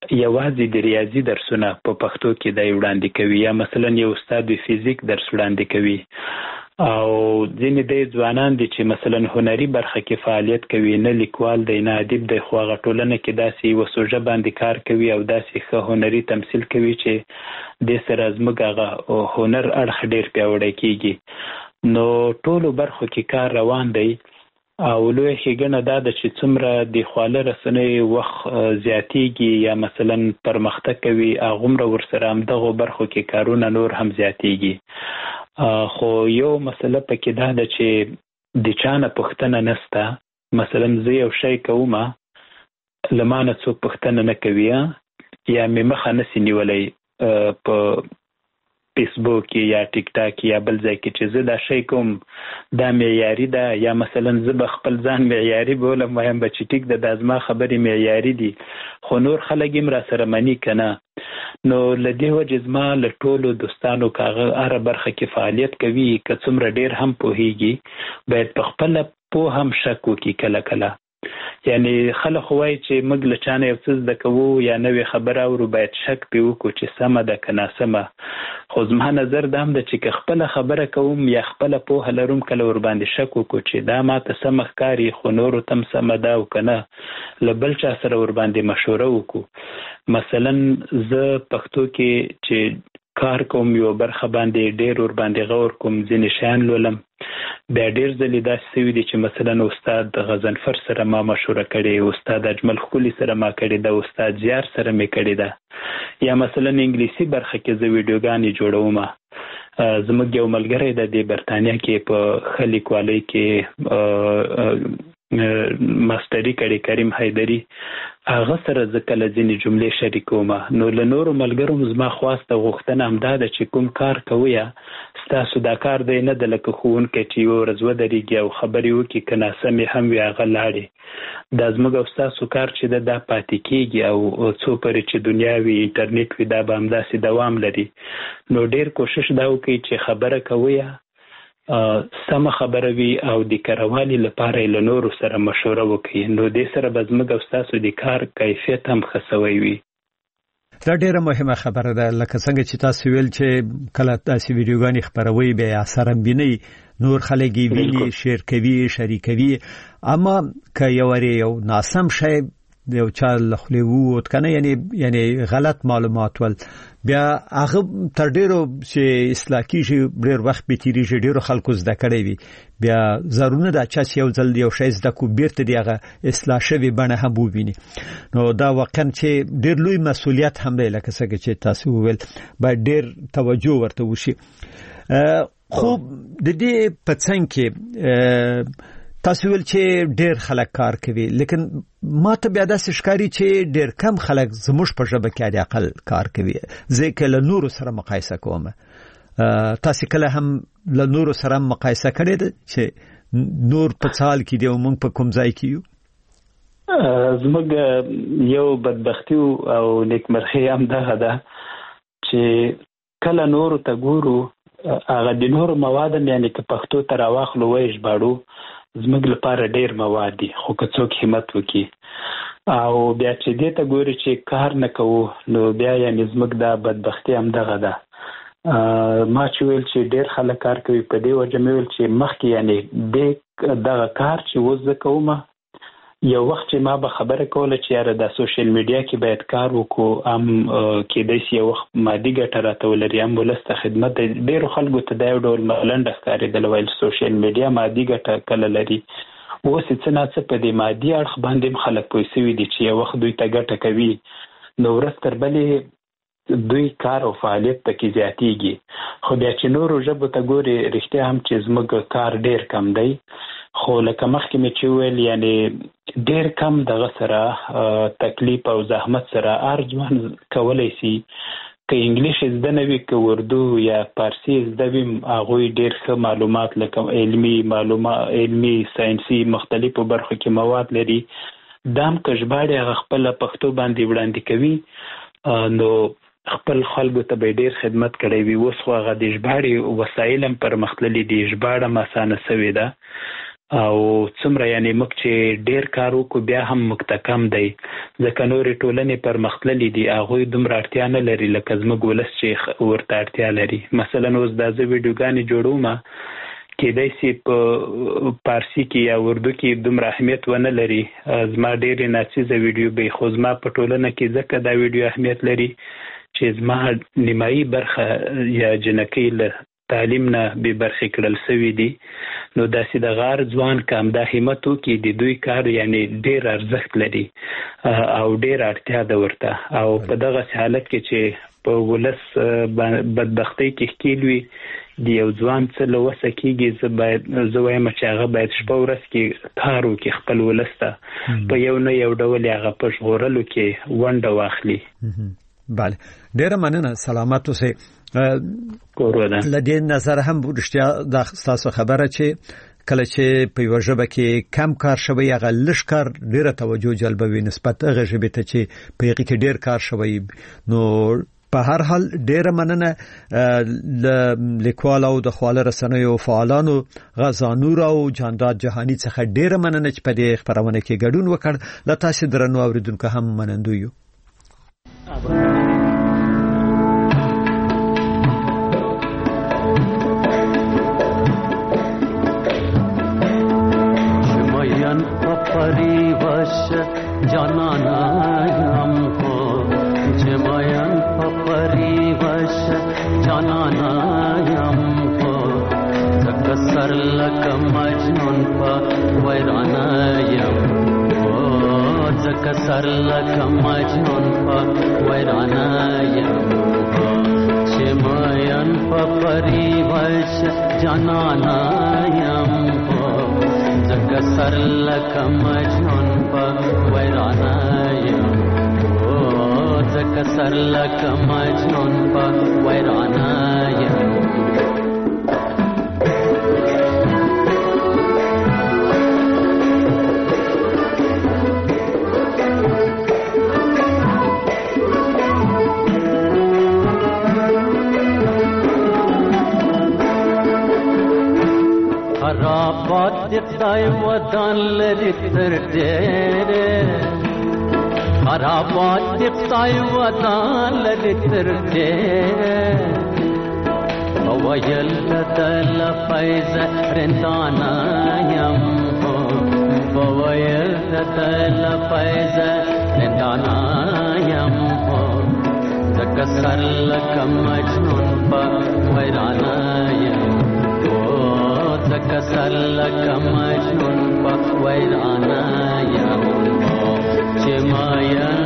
یوازې د ریاضي درسونه په پښتو کې د وړاندې کوي، یا مثلا یو استاد د فزیک درس وړاندې کوي، او ځینې د ځوانان دي چې مثلا هنري برخه کې فعالیت کوي، نه لیکوال دی نه ادیب دی، خو هغه ټولنه کې داسې یوه سوژه باندې کار کوي او داسې ښه هنري تمثیل کوي چې دې سره زموږ هغه هنر اړخ ډېر پیاوړی کېږي. نو ټولو برخو کې کار روان دی او لویه ښېګڼه دا ده چې څومره د خواله رسنیو وخت زیاتېږي یا مثلا پرمختګ کوي، هغومره ورسره همدغو برخو کې کارونه نور هم زیاتېږي. خو یو مسله پکې دا ده چې د چا نه پوښتنه نشته. مثلا زه یو شی کوم، له ما نه څوک پوښتنه نه کوي یا مې مخه نسي نیولی په فیسبوک یا ټیک ټاک یا بل ځای کې چې زه دا شی کوم دا معیاري ده، یا مثلا زه به خپل ځان معیاري بولم وایم به چې ټیک ده دا زما خبرې معیاري دي، خو نور خلک هم را سره مني که نه. نو له دې وجې زما له ټولو دوستانو که هغه هره برخه کې فعالیت کوي که څومره ډېر هم پوهېږي باید په خپله پوه هم شک وکړي کله کله. یعنی خلک خو وایي چې موږ له چا نه یو څه زده کوو یا نوې خبره اورو باید شک پرې وکړو چې سمه ده که ناسمه. خو زما نظر دا هم ده چې که خپله خبره کوم یا خپله پوهه لروم کله ورباندې شک وکړو چې دا ماته سمه ښکاري خو نورو ته هم سمه ده او که نه له بل چا سره ورباندې مشوره وکړو. مثلا زه پښتو کې چې کار کوم یو برخه باندې ډېر ورباندې غور کوم، ځینې شیان لولم. بیا ډېر ځلې داسې شوي دي چې مثلا استاد غضنفر سره ما مشوره کړې، استاد اجمل ښکلي سره ما کړې ده، استاد زیار سره مې کړې ده. یا مثلا انګلیسي برخه کې زه ویډیوګانې جوړوم. زموږ یو ملګری ده د برطانیا کې په ښه لیکوالۍ کې ماستري کړې، کریم حیدري، هغه سره زه کله ځینې جملې شریکوم. نو له نورو ملګرو زما خواسته غوښتنه همدا ده چې کوم کار کوئ ستاسو دا کار دی نه ده لکه ښوونکی چې یوه ورځ ودرېږي او خبرې وکړي که ناسمې هم وي هغه لاړې. دا زموږ او ستاسو کار چې ده دا پاتې کېږي او څو پورې چې دنیا وي انټرنیټ وي دا به همداسې دوام لري. نو ډېر کوشش دا وکړئ چې خبره کوئ سمه خبره وي او د کاروالي لپاره یې له نورو سره مشوره وکړي. نو دې سره به زموږ او ستاسو د کار کیفیت هم ښه سوی وي. دا ډیره مهمه خبره ده، لکه څنګه چې تاسو ویل چې کله تاسو ویډیوګانې خبروي بیا اثر هم ویني، نور خلک یې ویني، شیر کوي، شریکوي. اما که یو ناسم شی یو چا له خولې ووت کنه یعنی غلط معلومات ول بیا هغه تر ډیرو چې اصلاح کیږي ډیر وخت به تیریږي، ډیرو خلکو زده کړی وي، بیا ضروري ده چې یو ځل یو شی زده کو بیرته دیغه اصلاح شوی بڼه هم وویني. نو دا واقعا چې ډیر لوی مسؤلیت هم دی، لکه څنګه چې تاسو ویل باید ډیر توجه ورته وشي. خو د دې په څنګ کې تاسو ویل چې ډیر خلک کار کوي، لیکن ما ته بیا داسې ښکاري چې ډیر کم خلک زموږ په ژبه کې د عقل کار کوي. زه کله نورو سره مقایسه کوم، تاسو کله هم له نورو سره مقایسه کړئ چې نور په څال کې دی او موږ په کوم ځای کې یو؟ زموږ یو بدبختی او نیکمرغي هم دغه ده چې کله نورو ته ګورو هغه د نورو مواد یعنی که پښتو ته راواخلو وایي ژباړو زموږ لپاره ډیر مواد دي، خو که څوک همت وکړي او بیا چې دې ته ګوري چې کار نه کوو نو بیا یعنی زموږ دا بدبختي هم دغه ده. ما چې ویل چې ډیر خلک کار کوي په دې وجه مې ویل چې مخکې یعنی دغه کار چې اوس زه کوم یو وخت چې ما به خبره کوله چې یاره د سوشل میډیا کې باید کار وکړو، هم کېدای شي یو وخت مادي ګټه راته ولري، هم ولس ته خدمت. ډېرو خلکو ته دا یو ډول ملنډه ښکارېدله ویل سوشل میډیا مادي ګټه کله لري. اوس یې څه ناڅه په دې مادي اړخ باندې هم خلک پوه سوي دي چې یو وخت دوی ته ګټه کوي، نو ورځ تر بلې دوی کار او فعالیت پکې زیاتېږي. خو بیا چې نورو ژبو ته ګوري رښتیا هم چې زموږ کار ډېر کم دی. خو لکه مخکې مې چې ویل یعنی ډېر کم دغه سره تکلیف او زحمت سره هر ځوان کولی شي که انګلیش زده نه وي که اردو یا فارسي زده وي هغوی ډېر ښه معلومات لکه علمي ساینسي مختلفو برخو کې مواد لري. دا هم که ژباړې هغه خپله پښتو باندې وړاندې کوي نو خپل خلکو ته به ډېر خدمت کړی وي. اوس خو هغه د ژباړې وسایل هم پرمختللي دي، ژباړه هم اسانه سوې ده. او څومره یعنی موږ چې ډیر کار وکړو بیا هم موږ ته کم دی ځکه نورې ټولنې پرمختللي دي هغوی دومره اړتیا نه لري لکه زموږ ولس چې ورته اړتیا لري. مثلا اوس دا زه ویډیوګانې جوړوم کېدای شي په پارسي کې یا اردو کې دومره اهمیت ونه لري زما ډېرې ناڅیزه ویډیو به خو زما په ټولنه کې ځکه دا ویډیو اهمیت لري چې زما نیمایي برخه یا جنکۍ له تعلیم نه بې برخې کړل سوي دي نو داسې د غار ځوان که همدا همت وکړي د دوی کار یعنی ډېر ارزښت لري او ډېر اړتیا ده ورته او په دغسې حالت کې چې په ولس بدبختۍ کې ښکېل وي د یو ځوان څه له وسه کېږي زه وایم چې هغه باید شپه ورځ کې کار وکړي خپل ولس ته په یو نه یو ډول هغه په ژغورلو کې ونډه واخلي. بله ډیره مننه سلامت اوسئ. لدې نظر هم رښتیا دا ستاسو خبره چې کله چې په یو ژبه کې کم کار شوی هغه لږ کار ډیره توجه جلبوي نسبت هغه ژبه ته چې په هغه کې ډیر کار شوی. نو په هر حال ډیره مننه لیکوال او د خواله رسنیو فعالانو غزانور او جانداد جهانی څخه ډیره مننه چې په دې خبرونه کې ګډون وکړ. له تاسو درنو اوریدونکو هم منندوی یو. جانانا हमको जमायन परिवश जनाना हमको तकसर लक मजनून पर वैराना हमको तकसर लक मजनून पर वैराना हमको जमायन परिवश जनाना हमको तकसर लक मजनून पर वैराना तकसर लक मजनून पर वैराना खराबात दिखाए वदान लरितर तेरे खराबात दिखाए वदान लरितर तेरे वयल तल फैज रंदाना यमो वयल तल फैज रंदाना यमो तकसर लक मजनून पर वैराना तकसर लक मजनून पर वैराना यमो जमायन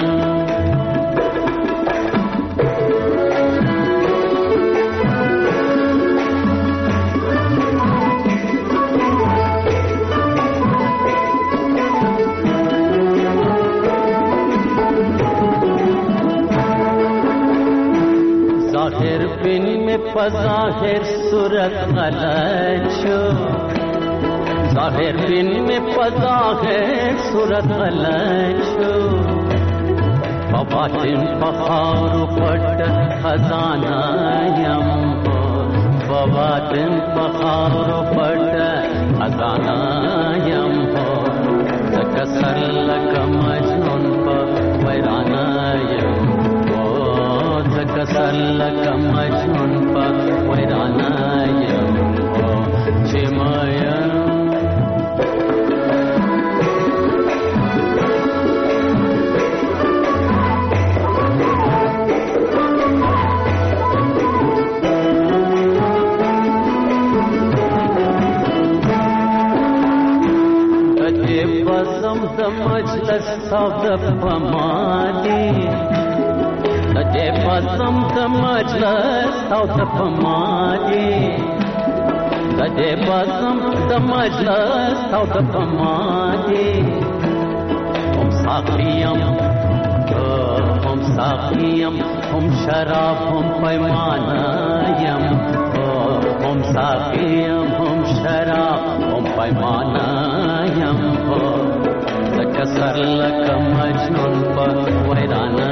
ज़ाहिर बिन में पज़ाहिर सूरत गलचो ज़ाहिर बिन में पज़ाहिर सूरत गलचो बबातिन बखार पट खजाना यमो बबातिन बखार पट खजाना यमो तकसर लक मजनून पर वैराना तकसर लक मजनून पर वैराना यमो जमायन दे बज़म द मजलिस सौद पमाली दे बज़म द मजलिस सौद पमाली दे बज़म द मजलिस सौद पमाली हम साक़ियम हम शराब हम पैमानायम हम साक़ियम हम शराब हम पैमानायम तकसर लक मजनून पर वैराना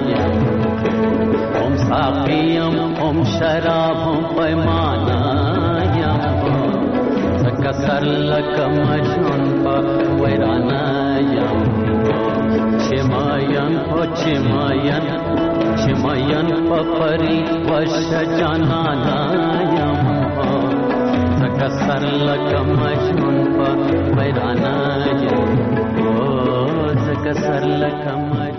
हम साक़ियम हम शराब हम पैमाना तकसर लकमजन वैरानयम चिमयन हो चिमयन पपरी वश जनानयम सकसर लकमजन वैरानयम सकसर लकमजन